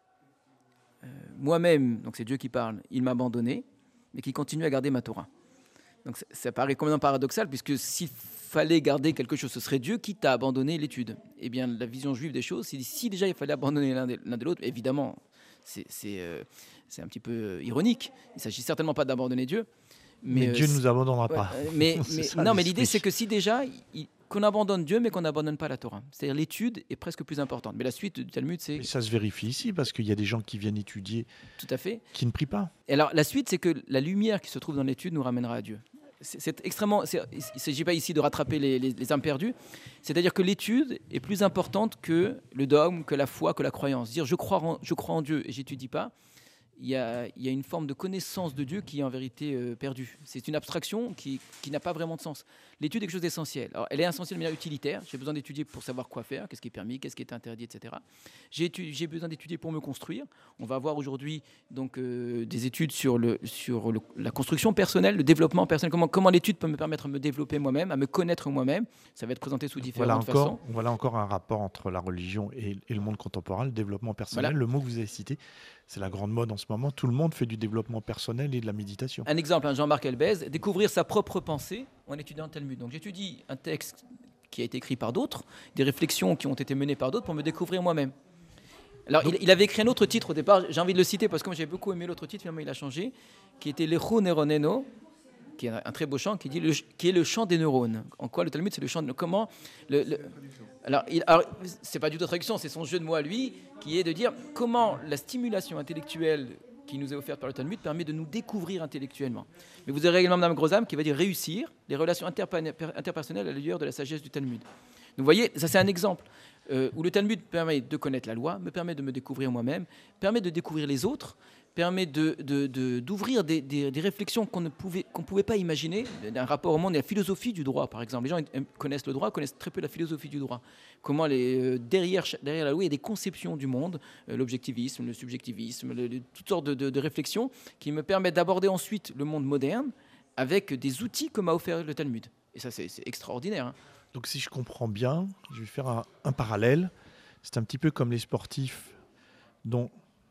euh, moi-même, donc c'est Dieu qui parle, il m'a abandonné, mais qui continue à garder ma Torah. Donc ça, ça paraît complètement paradoxal, puisque s'il fallait garder quelque chose, ce serait Dieu qui t'a abandonné l'étude. Eh bien, la vision juive des choses, c'est si déjà il fallait abandonner l'un de, l'un de l'autre, évidemment, c'est, c'est, euh, c'est un petit peu euh, ironique. Il ne s'agit certainement pas d'abandonner Dieu. Mais, mais euh, Dieu ne nous abandonnera ouais, pas. Mais, mais, ça, non, mais l'idée, c'est que si déjà, il, qu'on abandonne Dieu, mais qu'on n'abandonne pas la Torah. C'est-à-dire l'étude est presque plus importante. Mais la suite du Talmud, c'est... Mais ça se vérifie ici, parce qu'il y a des gens qui viennent étudier, tout à fait, qui ne prient pas. Et alors, la suite, c'est que la lumière qui se trouve dans l'étude nous ramènera à Dieu. C'est, c'est extrêmement... C'est, il ne s'agit pas ici de rattraper les, les, les âmes perdues. C'est-à-dire que l'étude est plus importante que le dogme, que la foi, que la croyance. Dire « je crois en, je crois en Dieu et j'étudie pas », il y, a, il y a une forme de connaissance de Dieu qui est en vérité euh, perdue. C'est une abstraction qui, qui n'a pas vraiment de sens. L'étude est quelque chose d'essentiel. Alors, elle est essentielle de manière utilitaire. J'ai besoin d'étudier pour savoir quoi faire, qu'est-ce qui est permis, qu'est-ce qui est interdit, et cetera. J'ai, étu- j'ai besoin d'étudier pour me construire. On va avoir aujourd'hui donc, euh, des études sur, le, sur le, la construction personnelle, le développement personnel, comment, comment l'étude peut me permettre de me développer moi-même, à me connaître moi-même. Ça va être présenté sous différentes voilà encore, façons. Voilà encore un rapport entre la religion et, et le monde contemporain, le développement personnel. Voilà. Le mot que vous avez cité, c'est la grande mode en ce moment. Tout le monde fait du développement personnel et de la méditation. Un exemple, hein, Jean-Marc Elbez, découvrir sa propre pensée en étudiant le Talmud. Donc j'étudie un texte qui a été écrit par d'autres, des réflexions qui ont été menées par d'autres pour me découvrir moi-même. Alors Donc, il, il avait écrit un autre titre au départ, j'ai envie de le citer parce que moi j'ai beaucoup aimé l'autre titre, finalement il a changé, qui était Lecho Neroneno, qui est un très beau chant, qui, dit le, qui est le chant des neurones. En quoi le Talmud, c'est le chant de... Comment le, le, alors, il, alors, c'est pas du tout traduction, c'est son jeu de mots à lui, qui est de dire comment la stimulation intellectuelle qui nous est offerte par le Talmud permet de nous découvrir intellectuellement. Mais vous aurez également Mme Grosam qui va dire réussir les relations interpersonnelles à la lueur de la sagesse du Talmud. Donc vous voyez, ça c'est un exemple euh, où le Talmud permet de connaître la loi, me permet de me découvrir moi-même, permet de découvrir les autres, permet de, de, de, d'ouvrir des, des, des réflexions qu'on ne pouvait, qu'on pouvait pas imaginer, d'un rapport au monde et à la philosophie du droit, par exemple. Les gens connaissent le droit, connaissent très peu la philosophie du droit. Comment les, derrière, derrière la loi, il y a des conceptions du monde, l'objectivisme, le subjectivisme, le, le, toutes sortes de, de, de réflexions qui me permettent d'aborder ensuite le monde moderne avec des outils que m'a offert le Talmud. Et ça, c'est, c'est extraordinaire. Hein. Donc si je comprends bien, je vais faire un, un parallèle. C'est un petit peu comme les sportifs dont...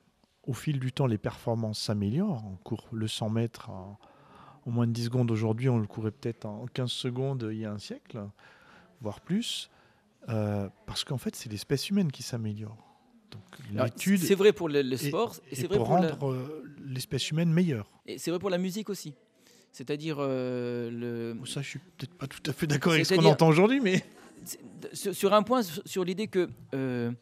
Au fil du temps, les performances s'améliorent. On court le cent mètres en, en moins de dix secondes aujourd'hui. On le courait peut-être en quinze secondes il y a un siècle, voire plus. Euh, parce qu'en fait, c'est l'espèce humaine qui s'améliore. Donc, Alors, l'étude c'est vrai pour le, le sport. Et, et c'est et vrai pour, pour rendre la... l'espèce humaine meilleure. Et c'est vrai pour la musique aussi. C'est-à-dire... Euh, le... Ça, je suis peut-être pas tout à fait d'accord avec ce qu'on entend aujourd'hui, mais... Sur, sur un point, sur, sur l'idée que euh,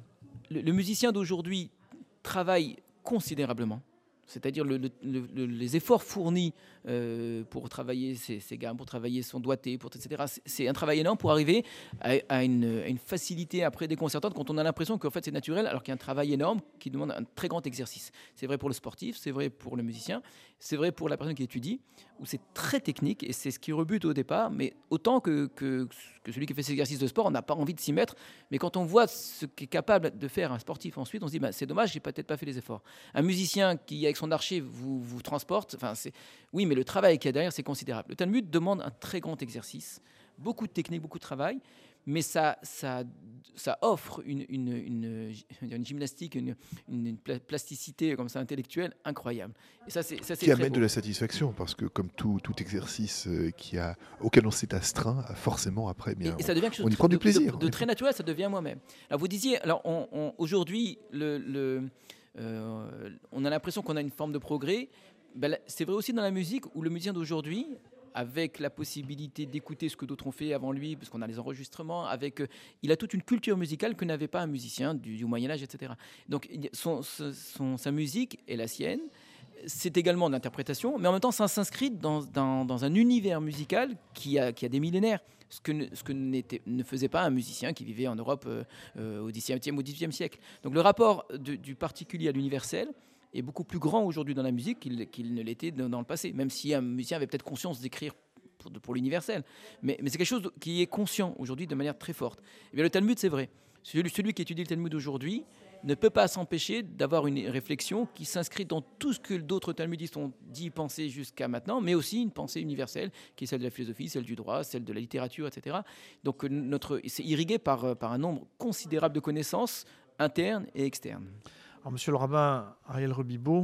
le, le musicien d'aujourd'hui travaille considérablement, c'est-à-dire le, le, le, les efforts fournis euh, pour travailler ses, ses gammes, pour travailler son doigté, pour, et cetera. C'est, c'est un travail énorme pour arriver à, à, une, à une facilité après déconcertante quand on a l'impression qu'en fait c'est naturel, alors qu'il y a un travail énorme qui demande un très grand exercice. C'est vrai pour le sportif, c'est vrai pour le musicien, c'est vrai pour la personne qui étudie, où c'est très technique et c'est ce qui rebute au départ, mais autant que, que, que celui qui fait ces exercices de sport, on n'a pas envie de s'y mettre, mais quand on voit ce qu'est capable de faire un sportif ensuite, on se dit bah, c'est dommage, j'ai peut-être pas fait les efforts. Un musicien qui avec son archer vous, vous transporte, enfin c'est oui, mais le travail qu'il y a derrière c'est considérable. Le Talmud demande un très grand exercice, beaucoup de technique, beaucoup de travail, mais ça, ça, ça offre une, une, une, une gymnastique, une, une plasticité comme ça intellectuelle incroyable. Et ça, c'est, ça, c'est qui amène beau. de la satisfaction, parce que comme tout, tout exercice qui a, auquel on s'est astreint, forcément après, bien, et, et ça devient quelque chose on y de, prend du plaisir. De, de, de très naturel, ça devient moi-même. Alors vous disiez, alors on, on, aujourd'hui, le, le, euh, on a l'impression qu'on a une forme de progrès. Ben, c'est vrai aussi dans la musique, où le musicien d'aujourd'hui, avec la possibilité d'écouter ce que d'autres ont fait avant lui, parce qu'on a les enregistrements, avec, euh, il a toute une culture musicale que n'avait pas un musicien du, du Moyen-Âge, et cetera. Donc son, son, sa musique est la sienne, c'est également de l'interprétation, mais en même temps ça s'inscrit dans, dans, dans un univers musical qui a, qui a des millénaires, ce que, ne, ce que ne faisait pas un musicien qui vivait en Europe euh, euh, au dix-septième ou dix-huitième siècle. Donc le rapport de, du particulier à l'universel est beaucoup plus grand aujourd'hui dans la musique qu'il, qu'il ne l'était dans le passé, même si un musicien avait peut-être conscience d'écrire pour, pour l'universel. Mais, mais c'est quelque chose qui est conscient aujourd'hui de manière très forte. Et bien, le Talmud, c'est vrai. Celui, celui qui étudie le Talmud aujourd'hui, ne peut pas s'empêcher d'avoir une réflexion qui s'inscrit dans tout ce que d'autres talmudistes ont dit, pensé jusqu'à maintenant, mais aussi une pensée universelle qui est celle de la philosophie, celle du droit, celle de la littérature, et cetera. Donc notre, c'est irrigué par, par un nombre considérable de connaissances internes et externes. Alors, monsieur le rabbin Ariel Rebibaud,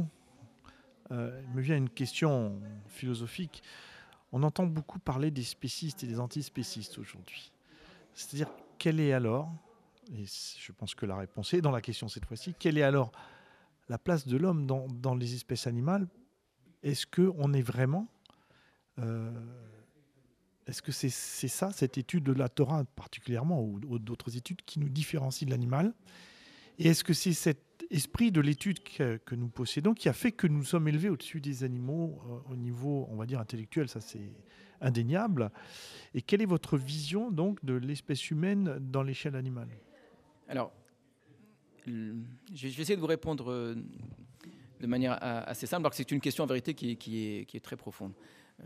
euh, il me vient une question philosophique. On entend beaucoup parler des spécistes et des antispécistes aujourd'hui. C'est-à-dire, quelle est alors, et je pense que la réponse est dans la question cette fois-ci, quelle est alors la place de l'homme dans, dans les espèces animales? Est-ce qu'on est vraiment... Euh, est-ce que c'est, c'est ça, cette étude de la Torah particulièrement, ou, ou d'autres études, qui nous différencie de l'animal? Et est-ce que c'est cet esprit de l'étude que, que nous possédons qui a fait que nous sommes élevés au-dessus des animaux euh, au niveau, on va dire, intellectuel? Ça, c'est indéniable. Et quelle est votre vision, donc, de l'espèce humaine dans l'échelle animale? Alors, je vais essayer de vous répondre de manière assez simple, alors que c'est une question en vérité qui est, qui est, qui est très profonde. Euh,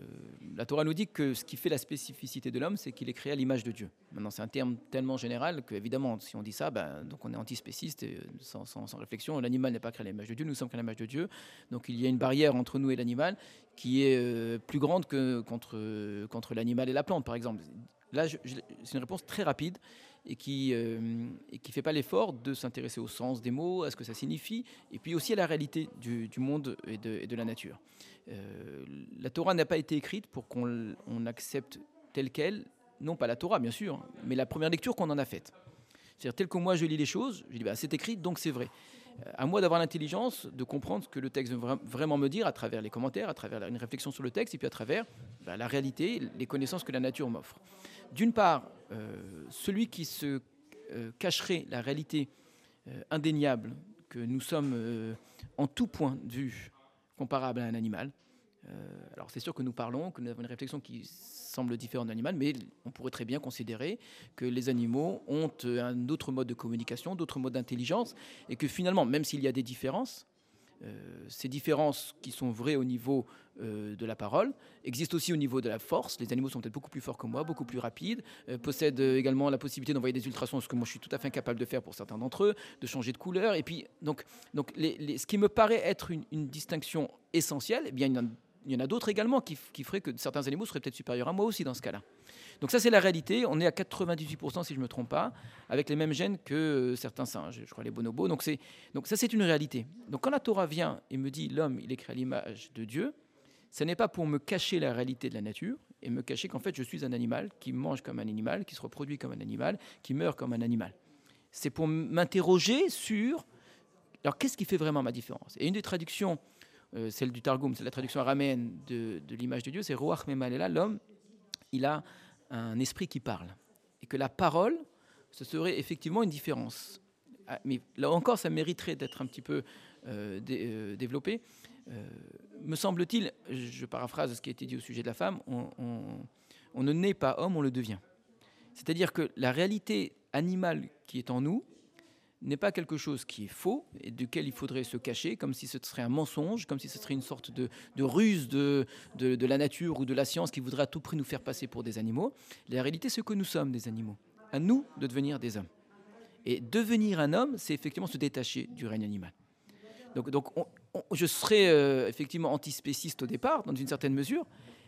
la Torah nous dit que ce qui fait la spécificité de l'homme, c'est qu'il est créé à l'image de Dieu. Maintenant, c'est un terme tellement général qu'évidemment, si on dit ça, ben, donc on est antispéciste, et sans, sans, sans réflexion. L'animal n'est pas créé à l'image de Dieu, nous sommes créés à l'image de Dieu. Donc il y a une barrière entre nous et l'animal qui est euh, plus grande que contre, contre l'animal et la plante, par exemple. Là, je, je, c'est une réponse très rapide et qui euh, et qui fait pas l'effort de s'intéresser au sens des mots, à ce que ça signifie, et puis aussi à la réalité du, du monde et de, et de la nature. Euh, la Torah n'a pas été écrite pour qu'on on accepte telle qu'elle, non pas la Torah bien sûr, mais la première lecture qu'on en a faite. C'est-à-dire tel que moi je lis les choses, je dis bah, c'est écrit donc c'est vrai. À moi d'avoir l'intelligence de comprendre ce que le texte veut vraiment me dire à travers les commentaires, à travers une réflexion sur le texte et puis à travers bah, la réalité, les connaissances que la nature m'offre. D'une part, euh, celui qui se euh, cacherait la réalité euh, indéniable que nous sommes euh, en tout point de vue comparable à un animal. Euh, alors c'est sûr que nous parlons, que nous avons une réflexion qui semble différente d'un animal, mais on pourrait très bien considérer que les animaux ont un autre mode de communication, d'autres modes d'intelligence, et que finalement, même s'il y a des différences, euh, ces différences qui sont vraies au niveau euh, de la parole existent aussi au niveau de la force. Les animaux sont peut-être beaucoup plus forts que moi, beaucoup plus rapides, euh, possèdent également la possibilité d'envoyer des ultrasons, ce que moi je suis tout à fait incapable de faire pour certains d'entre eux, de changer de couleur. Et puis, donc, donc les, les, ce qui me paraît être une, une distinction essentielle, eh bien, il y en a Il y en a d'autres également qui, qui feraient que certains animaux seraient peut-être supérieurs à moi aussi dans ce cas-là. Donc ça, c'est la réalité. On est à quatre-vingt-dix-huit pour cent, si je ne me trompe pas, avec les mêmes gènes que certains singes, je crois les bonobos. Donc, c'est, donc ça, c'est une réalité. Donc quand la Torah vient et me dit l'homme, il est créé à l'image de Dieu, ce n'est pas pour me cacher la réalité de la nature et me cacher qu'en fait, je suis un animal qui mange comme un animal, qui se reproduit comme un animal, qui meurt comme un animal. C'est pour m'interroger sur, alors qu'est-ce qui fait vraiment ma différence? Et une des traductions... Euh, celle du Targum, c'est la traduction araméenne de, de l'image de Dieu, c'est Ruach Memalela, l'homme, il a un esprit qui parle. Et que la parole, ce serait effectivement une différence. Ah, mais là encore, ça mériterait d'être un petit peu euh, dé, euh, développé. Euh, me semble-t-il, je paraphrase ce qui a été dit au sujet de la femme, on, on, on ne naît pas homme, on le devient. C'est-à-dire que la réalité animale qui est en nous, n'est pas quelque chose qui est faux et duquel il faudrait se cacher, comme si ce serait un mensonge, comme si ce serait une sorte de, de ruse de, de, de la nature ou de la science qui voudrait à tout prix nous faire passer pour des animaux. La réalité, c'est que nous sommes des animaux. À nous de devenir des hommes. Et devenir un homme, c'est effectivement se détacher du règne animal. Donc, donc on, on, je serais euh, effectivement antispéciste au départ, dans une certaine mesure,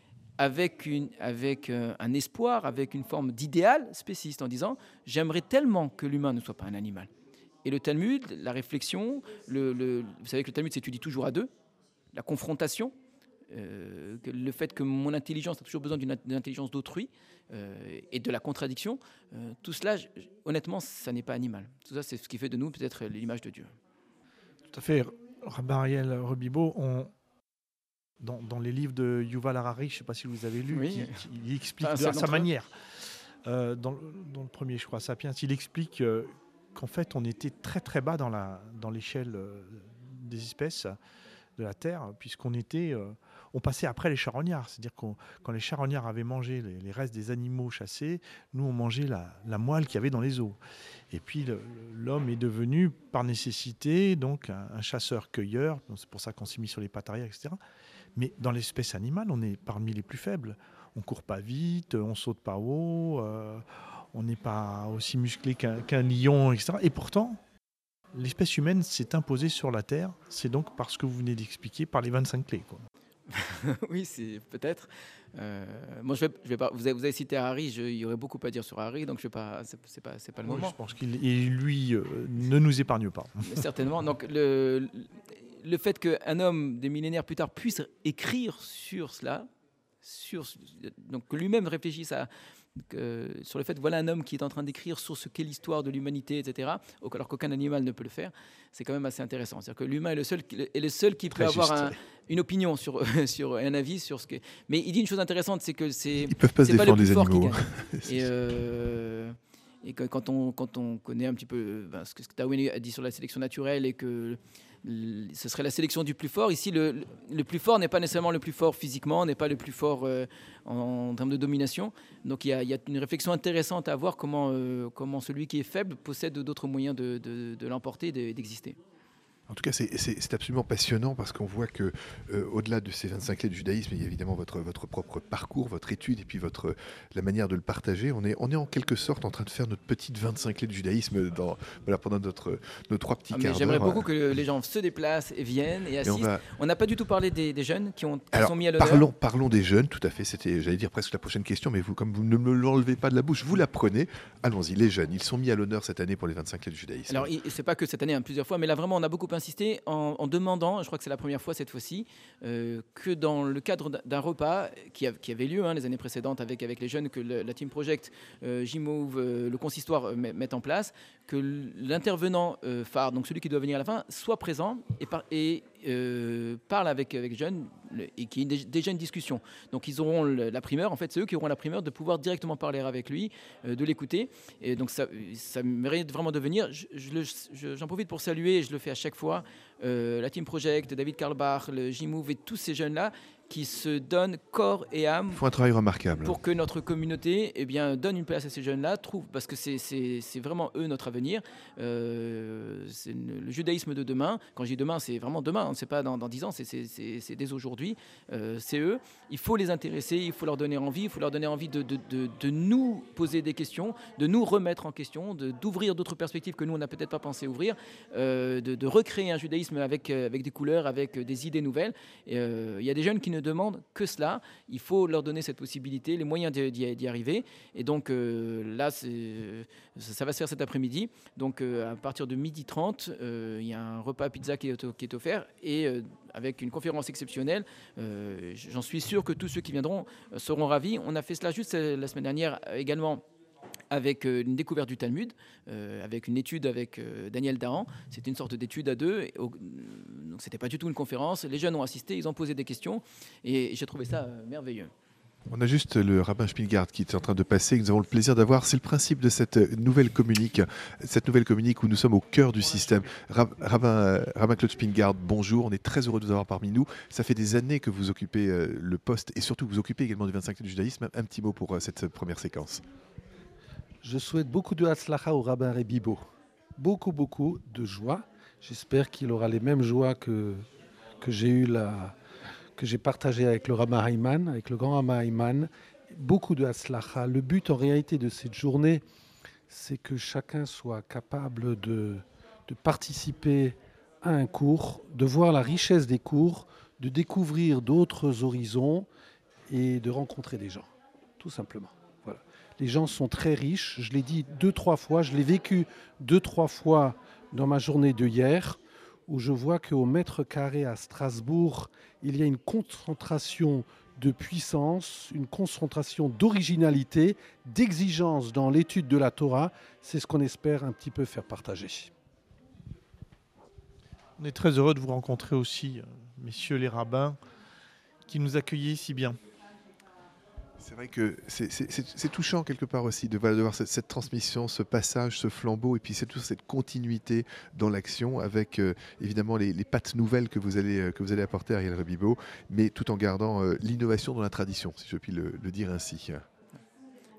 avec, une, avec euh, un espoir, avec une forme d'idéal spéciste, en disant « j'aimerais tellement que l'humain ne soit pas un animal ». Et le Talmud, la réflexion, le, le, vous savez que le Talmud s'étudie toujours à deux, la confrontation, euh, le fait que mon intelligence a toujours besoin d'une intelligence d'autrui euh, et de la contradiction, euh, tout cela, honnêtement, ça n'est pas animal. Tout ça, c'est ce qui fait de nous peut-être l'image de Dieu. Tout à fait. Rabbin Ariel Rebibaud, on... dans, dans les livres de Yuval Harari, je ne sais pas si vous avez lu, oui. qui, qui, il explique enfin, à sa manière, euh, dans, dans le premier, je crois, Sapiens, il explique... Euh, qu'en fait, on était très très bas dans, la, dans l'échelle des espèces de la Terre, puisqu'on était, euh, on passait après les charognards. C'est-à-dire que quand les charognards avaient mangé les, les restes des animaux chassés, nous, on mangeait la, la moelle qu'il y avait dans les eaux. Et puis, le, l'homme est devenu, par nécessité, donc un, un chasseur-cueilleur. C'est pour ça qu'on s'est mis sur les pattes arrière, et cetera. Mais dans l'espèce animale, on est parmi les plus faibles. On ne court pas vite, on ne saute pas haut, euh, on n'est pas aussi musclé qu'un, qu'un lion, et cetera. Et pourtant, l'espèce humaine s'est imposée sur la Terre, c'est donc parce que vous venez d'expliquer, par les vingt-cinq clés, quoi. Oui, c'est peut-être. Euh, moi, je vais, je vais pas. Vous avez, vous avez cité Harari. Je, il y aurait beaucoup à dire sur Harari, donc je vais pas. C'est, c'est pas, c'est pas le Oui, moment. je pense qu'il et lui euh, ne nous épargne pas. Mais certainement. Donc le le fait qu'un homme des millénaires plus tard puisse écrire sur cela, sur donc que lui-même réfléchisse à que, sur le fait voilà un homme qui est en train d'écrire sur ce qu'est l'histoire de l'humanité, et cetera. Alors qu'aucun animal ne peut le faire, c'est quand même assez intéressant. C'est-à-dire que l'humain est le seul, est le seul qui peut Très avoir juste. un, une opinion sur, sur un avis sur ce que. Mais il dit une chose intéressante, c'est que c'est. Ils peuvent pas se c'est pas le défendre, plus les fort qui animaux. gagne. Et, euh, et que, quand on quand on connaît un petit peu ben, ce que Darwin a dit sur la sélection naturelle et que ce serait la sélection du plus fort. Ici, le, le plus fort n'est pas nécessairement le plus fort physiquement, n'est pas le plus fort euh, en, en termes de domination. Donc il y, y a une réflexion intéressante à voir comment, euh, comment celui qui est faible possède d'autres moyens de, de, de l'emporter, de, d'exister. En tout cas, c'est, c'est, c'est absolument passionnant parce qu'on voit que, euh, au-delà de ces vingt-cinq clés du judaïsme, il y a évidemment votre, votre propre parcours, votre étude et puis votre, la manière de le partager. On est, on est en quelque sorte en train de faire notre petite vingt-cinq clés du judaïsme dans, voilà, pendant notre, nos trois petits Ah, mais quarts j'aimerais d'heure. beaucoup que les gens se déplacent et viennent et assistent. On n'a va... pas du tout parlé des, des jeunes qui, ont, qui Alors, sont mis à l'honneur. Parlons, parlons des jeunes, tout à fait. C'était, j'allais dire, presque la prochaine question, mais vous, comme vous ne me l'enlevez pas de la bouche, vous la prenez. Allons-y, les jeunes, ils sont mis à l'honneur cette année pour les vingt-cinq clés du judaïsme. Alors, c'est pas que cette année, hein, plusieurs fois, mais là vraiment, on a beaucoup insisté en, en demandant, je crois que c'est la première fois cette fois-ci, euh, que dans le cadre d'un repas qui, a, qui avait lieu hein, les années précédentes avec, avec les jeunes, que le, la Team Project, euh, J-Move, euh, le consistoire euh, mettent en place, que l'intervenant euh, phare, donc celui qui doit venir à la fin, soit présent et, par, et euh, parle avec, avec les jeunes le, et qu'il y ait déjà une discussion. Donc ils auront le, la primeur, en fait c'est eux qui auront la primeur de pouvoir directement parler avec lui, euh, de l'écouter. Et donc ça, ça mérite vraiment de venir. Je, je, je, j'en profite pour saluer, et je le fais à chaque fois, euh, la Team Project, David Karlbach, le J-Move et tous ces jeunes-là qui se donnent corps et âme. Ils font un travail remarquable. Pour que notre communauté eh bien, donne une place à ces jeunes-là, trouve, parce que c'est, c'est, c'est vraiment eux notre avenir. Euh, c'est le judaïsme de demain. Quand je dis demain, c'est vraiment demain, hein, c'est pas dans, dans dix ans, c'est, c'est, c'est, c'est dès aujourd'hui. Euh, c'est eux. Il faut les intéresser, il faut leur donner envie, il faut leur donner envie de, de, de, de nous poser des questions, de nous remettre en question, de, d'ouvrir d'autres perspectives que nous, on n'a peut-être pas pensé ouvrir, euh, de, de recréer un judaïsme avec, avec des couleurs, avec des idées nouvelles. Il euh, y a des jeunes qui ne demandent que cela. Il faut leur donner cette possibilité, les moyens d'y, d'y arriver. Et donc euh, là, c'est, ça va se faire cet après-midi. Donc euh, à partir de midi trente, euh, il y a un repas pizza qui est, qui est offert et euh, avec une conférence exceptionnelle. Euh, j'en suis sûr que tous ceux qui viendront seront ravis. On a fait cela juste la semaine dernière également avec une découverte du Talmud, euh, avec une étude avec euh, Daniel Dahan. C'était une sorte d'étude à deux. Et au, donc c'était pas du tout une conférence. Les jeunes ont assisté, ils ont posé des questions et j'ai trouvé ça euh, merveilleux. On a juste le rabbin Spingard qui est en train de passer, que nous avons le plaisir d'avoir. C'est le principe de cette nouvelle communique, cette nouvelle communique où nous sommes au cœur du système. Rab, rabbin, rabbin Claude Spingard, bonjour. On est très heureux de vous avoir parmi nous. Ça fait des années que vous occupez le poste et surtout que vous occupez également du vingt-cinq du judaïsme. Un petit mot pour cette première séquence. Je souhaite beaucoup de Hatzlacha au rabbin Rebibo. Beaucoup, beaucoup de joie. J'espère qu'il aura les mêmes joies que, que j'ai eu la, que j'ai partagé avec le rabbin Hayman, avec le grand rabbin Hayman. Beaucoup de Hatzlacha. Le but en réalité de cette journée, c'est que chacun soit capable de, de participer à un cours, de voir la richesse des cours, de découvrir d'autres horizons et de rencontrer des gens, tout simplement. Les gens sont très riches, je l'ai dit deux, trois fois, je l'ai vécu deux, trois fois dans ma journée de hier, où je vois qu'au mètre carré à Strasbourg, il y a une concentration de puissance, une concentration d'originalité, d'exigence dans l'étude de la Torah. C'est ce qu'on espère un petit peu faire partager. On est très heureux de vous rencontrer aussi, messieurs les rabbins, qui nous accueillent si bien. C'est vrai que c'est, c'est, c'est, c'est touchant quelque part aussi de, de voir cette, cette transmission, ce passage, ce flambeau, et puis c'est toute cette continuité dans l'action avec euh, évidemment les, les pattes nouvelles que vous allez, euh, que vous allez apporter à Ariel Rebibo, mais tout en gardant euh, l'innovation dans la tradition, si je puis le, le dire ainsi.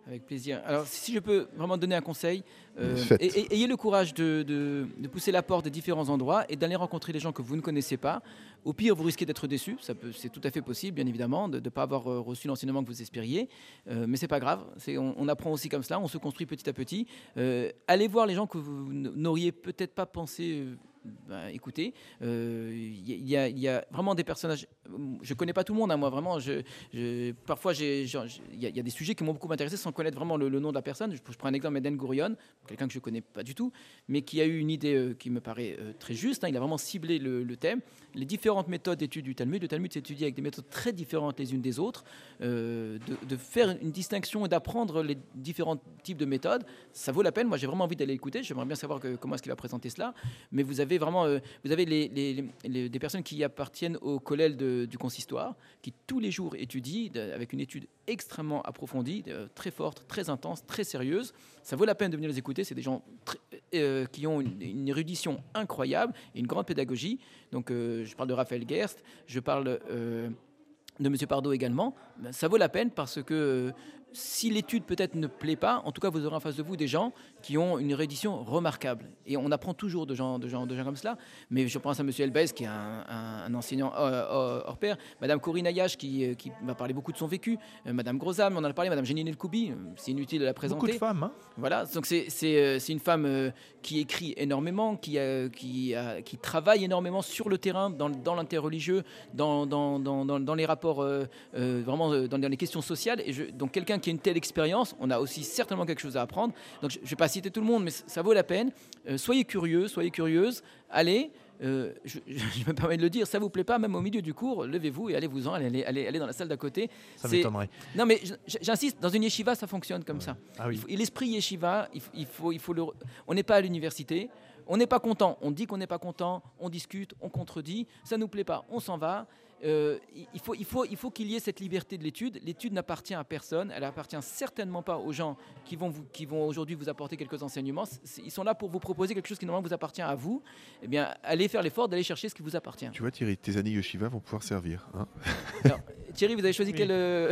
Avec plaisir. Alors, si je peux vraiment donner un conseil, euh, Faites. et- et- ayez le courage de, de- de pousser la porte des différents endroits et d'aller rencontrer des gens que vous ne connaissez pas. Au pire, vous risquez d'être déçus. Ça peut, c'est tout à fait possible, bien évidemment, de ne pas avoir euh, reçu l'enseignement que vous espériez. Euh, mais c'est pas grave. C'est, on, on apprend aussi comme cela. On se construit petit à petit. Euh, allez voir les gens que vous n- n'auriez peut-être pas pensé. euh, ben, écoutez, euh, il y, a- il y a vraiment des personnages. Je connais pas tout le monde, hein, moi vraiment. Je, je- parfois, j'ai- genre, j'ai- il y, a- il y a des sujets qui m'ont beaucoup intéressé sans connaître vraiment le, le nom de la personne. Je, je prends un exemple, Eden Gourion, quelqu'un que je connais pas du tout, mais qui a eu une idée euh, qui me paraît euh, très juste. Hein. Il a vraiment ciblé le, le thème. Les différentes méthodes d'étude du Talmud. Le Talmud s'étudie avec des méthodes très différentes les unes des autres. Euh, de, de faire une distinction et d'apprendre les différents types de méthodes, ça vaut la peine. Moi, j'ai vraiment envie d'aller écouter. J'aimerais bien savoir que- comment est-ce qu'il va présenter cela. Mais vous avez vraiment, euh, vous avez les, les- les- des personnes qui appartiennent au collège de- du consistoire, qui tous les jours étudient de- avec une étude extrêmement approfondie, de- très forte, très intense, très sérieuse. Ça vaut la peine de venir les écouter. C'est des gens très- euh, qui ont une, une érudition incroyable et une grande pédagogie. Donc, euh, je parle de Raphaël Gerst, je parle euh, de M. Pardo également. Ben, ça vaut la peine parce que euh, si l'étude peut-être ne plaît pas, en tout cas, vous aurez en face de vous des gens qui ont une réédition remarquable. Et on apprend toujours de gens, de gens, de gens comme cela. Mais je pense à M. Elbez, qui est un, un- un enseignant euh, hors pair. Mme Corinne Ayache, qui, euh, qui m'a parlé beaucoup de son vécu. Euh, Mme Grosam, on en a parlé. Mme Génine El-Koubi, euh, c'est inutile de la présenter. Beaucoup de femmes, hein. Voilà, donc c'est, c'est, euh, c'est une femme euh, qui écrit énormément, qui, a- qui, a- qui travaille énormément sur le terrain, dans, dans l'interreligieux, dans, dans, dans, dans, dans les rapports, euh, euh, vraiment euh, dans, dans les questions sociales. Et je, donc quelqu'un qui a une telle expérience, on a aussi certainement quelque chose à apprendre. Donc je ne vais pas citer tout le monde, mais ça vaut la peine. Euh, soyez curieux, soyez curieuse, allez. Euh, je, je, je me permets de le dire, ça vous plaît pas, même au milieu du cours, levez-vous et allez-vous-en, allez, allez, allez dans la salle d'à côté. Ça C'est- m'étonnerait. Non mais j- j'insiste, dans une yeshiva ça fonctionne comme ça. Ah oui. Il faut- et l'esprit yeshiva, il, f- il faut, il faut le. On n'est pas à l'université, on n'est pas content, on dit qu'on n'est pas content, on discute, on contredit, ça nous plaît pas, on s'en va. Euh, il faut, il faut, il faut qu'il y ait cette liberté de l'étude. L'étude n'appartient à personne, elle appartient certainement pas aux gens qui vont, vous, qui vont aujourd'hui vous apporter quelques enseignements. C'est- Ils sont là pour vous proposer quelque chose qui normalement vous appartient à vous. Eh bien, allez faire l'effort d'aller chercher ce qui vous appartient. Tu vois Thierry, tes années Yeshiva vont pouvoir servir. Hein. Alors, Thierry, vous avez choisi Oui. quel, euh,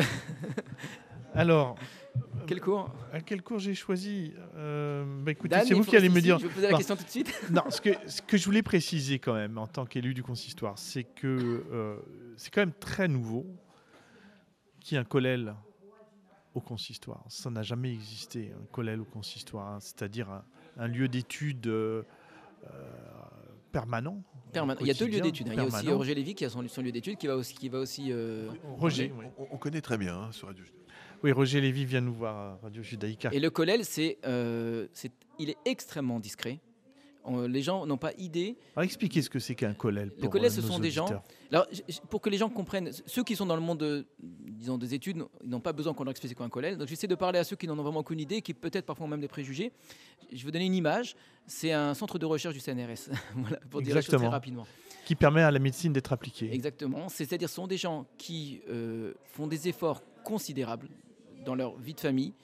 Alors, quel cours à quel cours j'ai choisi Euh, bah, écoutez, Dan, c'est vous il faut qui allez rester me ici, dire. Je vais vous poser la Non. question tout de suite. Non, ce que, ce que je voulais préciser quand même en tant qu'élu du consistoire, c'est que euh, c'est quand même très nouveau qu'il y ait un collèle au consistoire. Ça n'a jamais existé, un collèle au consistoire, hein, c'est-à-dire un, un lieu d'étude euh, euh, permanent. Permanent. Il y a deux lieux quotidien, d'études. hein. Il y a aussi permanent. Roger Lévy qui a son, son lieu d'études, qui va aussi, qui va aussi euh, Roger, oui. On, on connaît très bien hein, sur Radio Judaïka. Oui, Roger Lévy vient nous voir à Radio Judaïka. Et le kollel, c'est, euh, c'est, il est extrêmement discret. On- les gens n'ont pas idée. Alors, expliquez ce que c'est qu'un collèle. Le pour, kollel, euh, ce nos sont des gens. auditeurs. Alors, j- j- pour que les gens comprennent, ceux qui sont dans le monde, de, disons, des études, ils n'ont pas besoin qu'on leur explique c'est quoi un kollel. Donc, j'essaie de parler à ceux qui n'en ont vraiment aucune idée, qui peut-être parfois ont même des préjugés. Je vais vous donner une image. C'est un centre de recherche du C N R S. Voilà, pour dire les choses très Exactement. rapidement. Qui permet à la médecine d'être appliquée. Exactement. C'est-à-dire, ce sont des gens qui euh, font des efforts considérables dans leur vie de famille,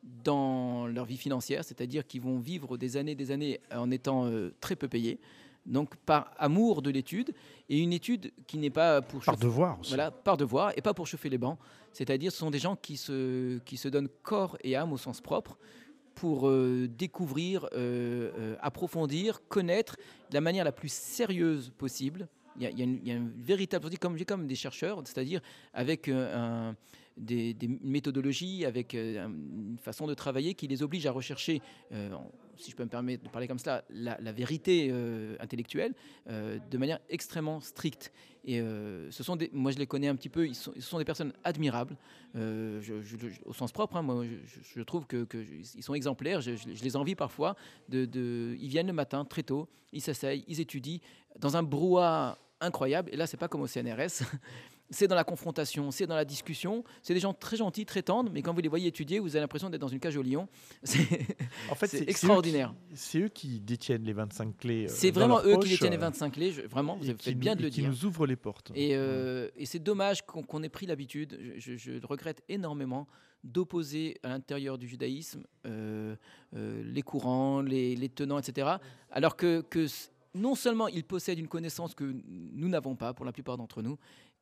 dans leur vie financière, c'est-à-dire qu'ils vont vivre des années, des années en étant euh, très peu payés. Donc, par amour de l'étude, et une étude qui n'est pas pour Par chauffer- devoir aussi. voilà, par devoir et pas pour chauffer les bancs. C'est-à-dire, ce sont des gens qui se, qui se donnent corps et âme au sens propre pour euh, découvrir, euh, euh, approfondir, connaître de la manière la plus sérieuse possible. Il y a, il y a une, il y a une véritable, comme, j'ai comme des chercheurs, c'est-à-dire avec euh, un, des, des méthodologies, avec euh, une façon de travailler qui les oblige à rechercher, euh, si je peux me permettre de parler comme cela, la, la vérité euh, intellectuelle euh, de manière extrêmement stricte. Et euh, ce sont des, moi je les connais un petit peu, ils sont, ce sont des personnes admirables, euh, je, je, je, au sens propre. Hein, moi, je, je trouve que, que je- ils sont exemplaires. Je, je- je les envie parfois. De, de, ils viennent le matin très tôt, ils s'asseyent, ils étudient dans un brouhaha incroyable. Et là, c'est pas comme au C N R S. C'est dans la confrontation, c'est dans la discussion. C'est des gens très gentils, très tendres, mais quand vous les voyez étudier, vous avez l'impression d'être dans une cage au lion. C'est En fait, c'est c'est- extraordinaire. C'est eux, qui, c'est eux qui détiennent les vingt-cinq clés. euh, C'est dans vraiment leur eux poche, qui détiennent les euh, vingt-cinq clés. Je- vraiment, vous et avez qui fait bien nous- de le et qui dire. nous ouvrent les portes. Et, euh, et c'est dommage qu'on qu'on ait pris l'habitude, je, je- je le regrette énormément, d'opposer à l'intérieur du judaïsme euh, euh, les courants, les, les tenants, et cetera. Alors que, que s- non seulement ils possèdent une connaissance que nous n'avons pas pour la plupart d'entre nous,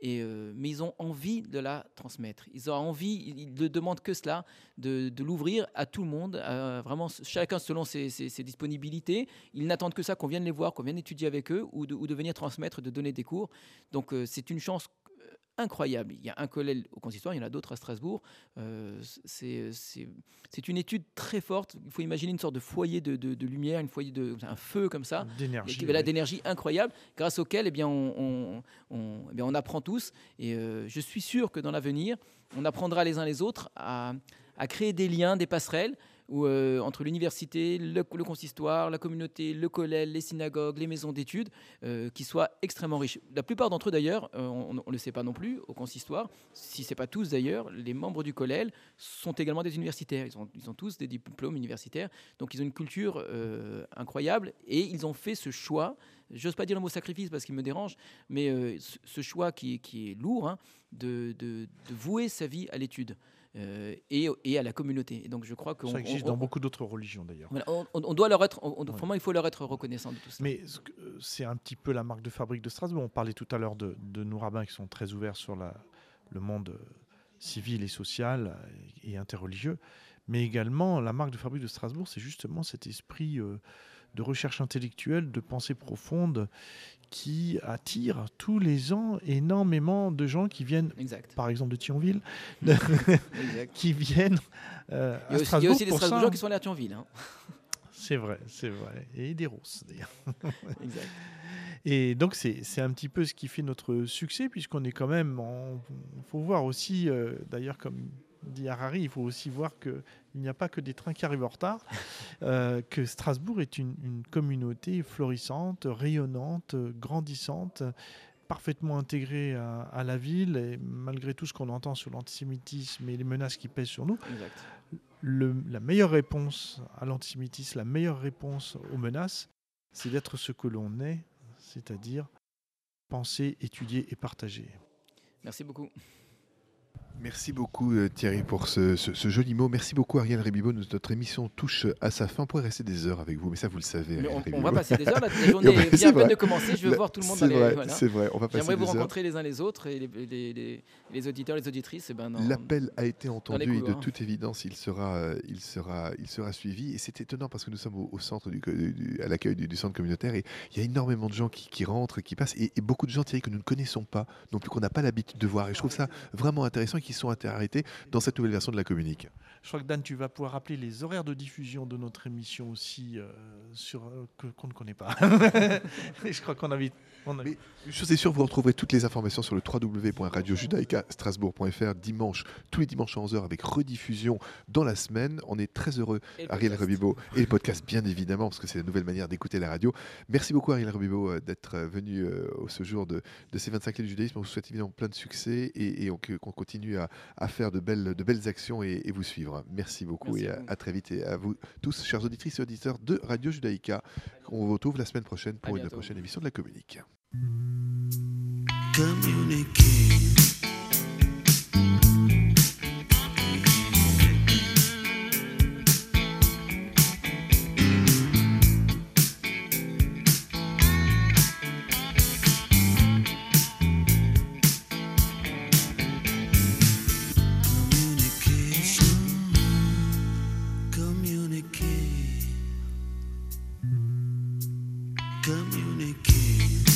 Et, euh, mais ils ont envie de la transmettre. Ils ont envie, ils ne demandent que cela, de, de l'ouvrir à tout le monde, à vraiment chacun selon ses, ses, ses disponibilités. Ils n'attendent que ça, qu'on vienne les voir, qu'on vienne étudier avec eux ou de, ou de venir transmettre, de donner des cours. Donc euh, c'est une chance incroyable. Il y a un collège au consistoire, il y en a d'autres à Strasbourg. Euh, c'est, c'est, c'est une étude très forte. Il faut imaginer une sorte de foyer de, de, de lumière, une foyer de, un feu comme ça, d'énergie, qui, là, oui. d'énergie incroyable, grâce auquel eh bien, on, on, on, eh bien, on apprend tous. Et euh, je suis sûr que dans l'avenir, on apprendra les uns les autres à, à créer des liens, des passerelles, où, euh, entre l'université, le, le consistoire, la communauté, le collège, les synagogues, les maisons d'études, euh, qui soient extrêmement riches. La plupart d'entre eux, d'ailleurs, euh, on ne le sait pas non plus, au consistoire, si ce n'est pas tous d'ailleurs, les membres du collège sont également des universitaires. Ils ont, ils ont tous des diplômes universitaires, donc ils ont une culture euh, incroyable, et ils ont fait ce choix, j'ose pas dire le mot sacrifice parce qu'il me dérange, mais euh, ce, ce choix qui, qui est lourd, hein, de, de, de vouer sa vie à l'étude. Euh, et, et à la communauté. Et donc je crois qu'on, ça existe on, dans on, beaucoup d'autres religions d'ailleurs. Voilà, on, on doit leur être, on, on, ouais. Vraiment, il faut leur être reconnaissant de tout ça. Mais c'est un petit peu la marque de fabrique de Strasbourg. On parlait tout à l'heure de, de nos rabbins qui sont très ouverts sur la, le monde civil et social et interreligieux. Mais également, la marque de fabrique de Strasbourg, c'est justement cet esprit euh, de recherche intellectuelle, de pensée profonde, qui attire tous les ans énormément de gens qui viennent, exact. Par exemple de Thionville, de qui viennent euh, à il, Strasbourg. Il y a aussi des Strasbourgeois qui sont allés à Thionville. Hein. C'est vrai, c'est vrai. Et des Rosses, d'ailleurs. Exact. Et donc, c'est, c'est un petit peu ce qui fait notre succès, puisqu'on est quand même... Il faut voir aussi, euh, d'ailleurs, comme dit Harari, il faut aussi voir qu'il n'y a pas que des trains qui arrivent en retard, euh, que Strasbourg est une, une communauté florissante, rayonnante, grandissante, parfaitement intégrée à, à la ville, et malgré tout ce qu'on entend sur l'antisémitisme et les menaces qui pèsent sur nous, exact. Le, la meilleure réponse à l'antisémitisme, la meilleure réponse aux menaces, c'est d'être ce que l'on est, c'est-à-dire penser, étudier et partager. Merci beaucoup. Merci beaucoup Thierry pour ce, ce, ce joli mot. Merci beaucoup Ariel Rebibo. Notre émission touche à sa fin. On pourrait rester des heures avec vous, mais ça vous le savez. On, on va passer des heures. La, la journée va, vient à peine de commencer. Je veux la, voir tout le monde. C'est dans vrai, les, voilà. c'est vrai. On va passer J'aimerais vous des rencontrer heures. les uns les autres et les, les, les, les auditeurs, les auditrices. Et ben dans, L'appel a été entendu et de toute évidence, il sera, il sera, il sera suivi. Et c'est étonnant parce que nous sommes au, au centre du, du, à l'accueil du, du centre communautaire et il y a énormément de gens qui, qui rentrent, qui passent et, et beaucoup de gens Thierry que nous ne connaissons pas, non plus qu'on n'a pas l'habitude de voir. Et je trouve ça vraiment intéressant et qui sont arrêtés dans cette nouvelle version de la communique. Je crois que Dan, tu vas pouvoir rappeler les horaires de diffusion de notre émission aussi, euh, sur, euh, que, qu'on ne connaît pas. Et je crois qu'on avait... On a... Mais une chose est sûre, vous retrouverez toutes les informations sur le w w w point radio judaïka strasbourg point f r dimanche, tous les dimanches à onze heures avec rediffusion dans la semaine. On est très heureux, Ariel Rebibo, et le podcast bien évidemment, parce que c'est la nouvelle manière d'écouter la radio. Merci beaucoup Ariel Rebibo d'être venu euh, ce jour de, de ces vingt-cinq ans du judaïsme. On vous souhaite évidemment plein de succès et, et on, qu'on continue à, à faire de belles, de belles actions et, et vous suivre. Merci beaucoup. Merci et à, à très vite et à vous tous, chers auditrices et auditeurs de Radio Judaïka. On vous retrouve la semaine prochaine pour une prochaine émission de la Communique. Communiquer. Communiquer.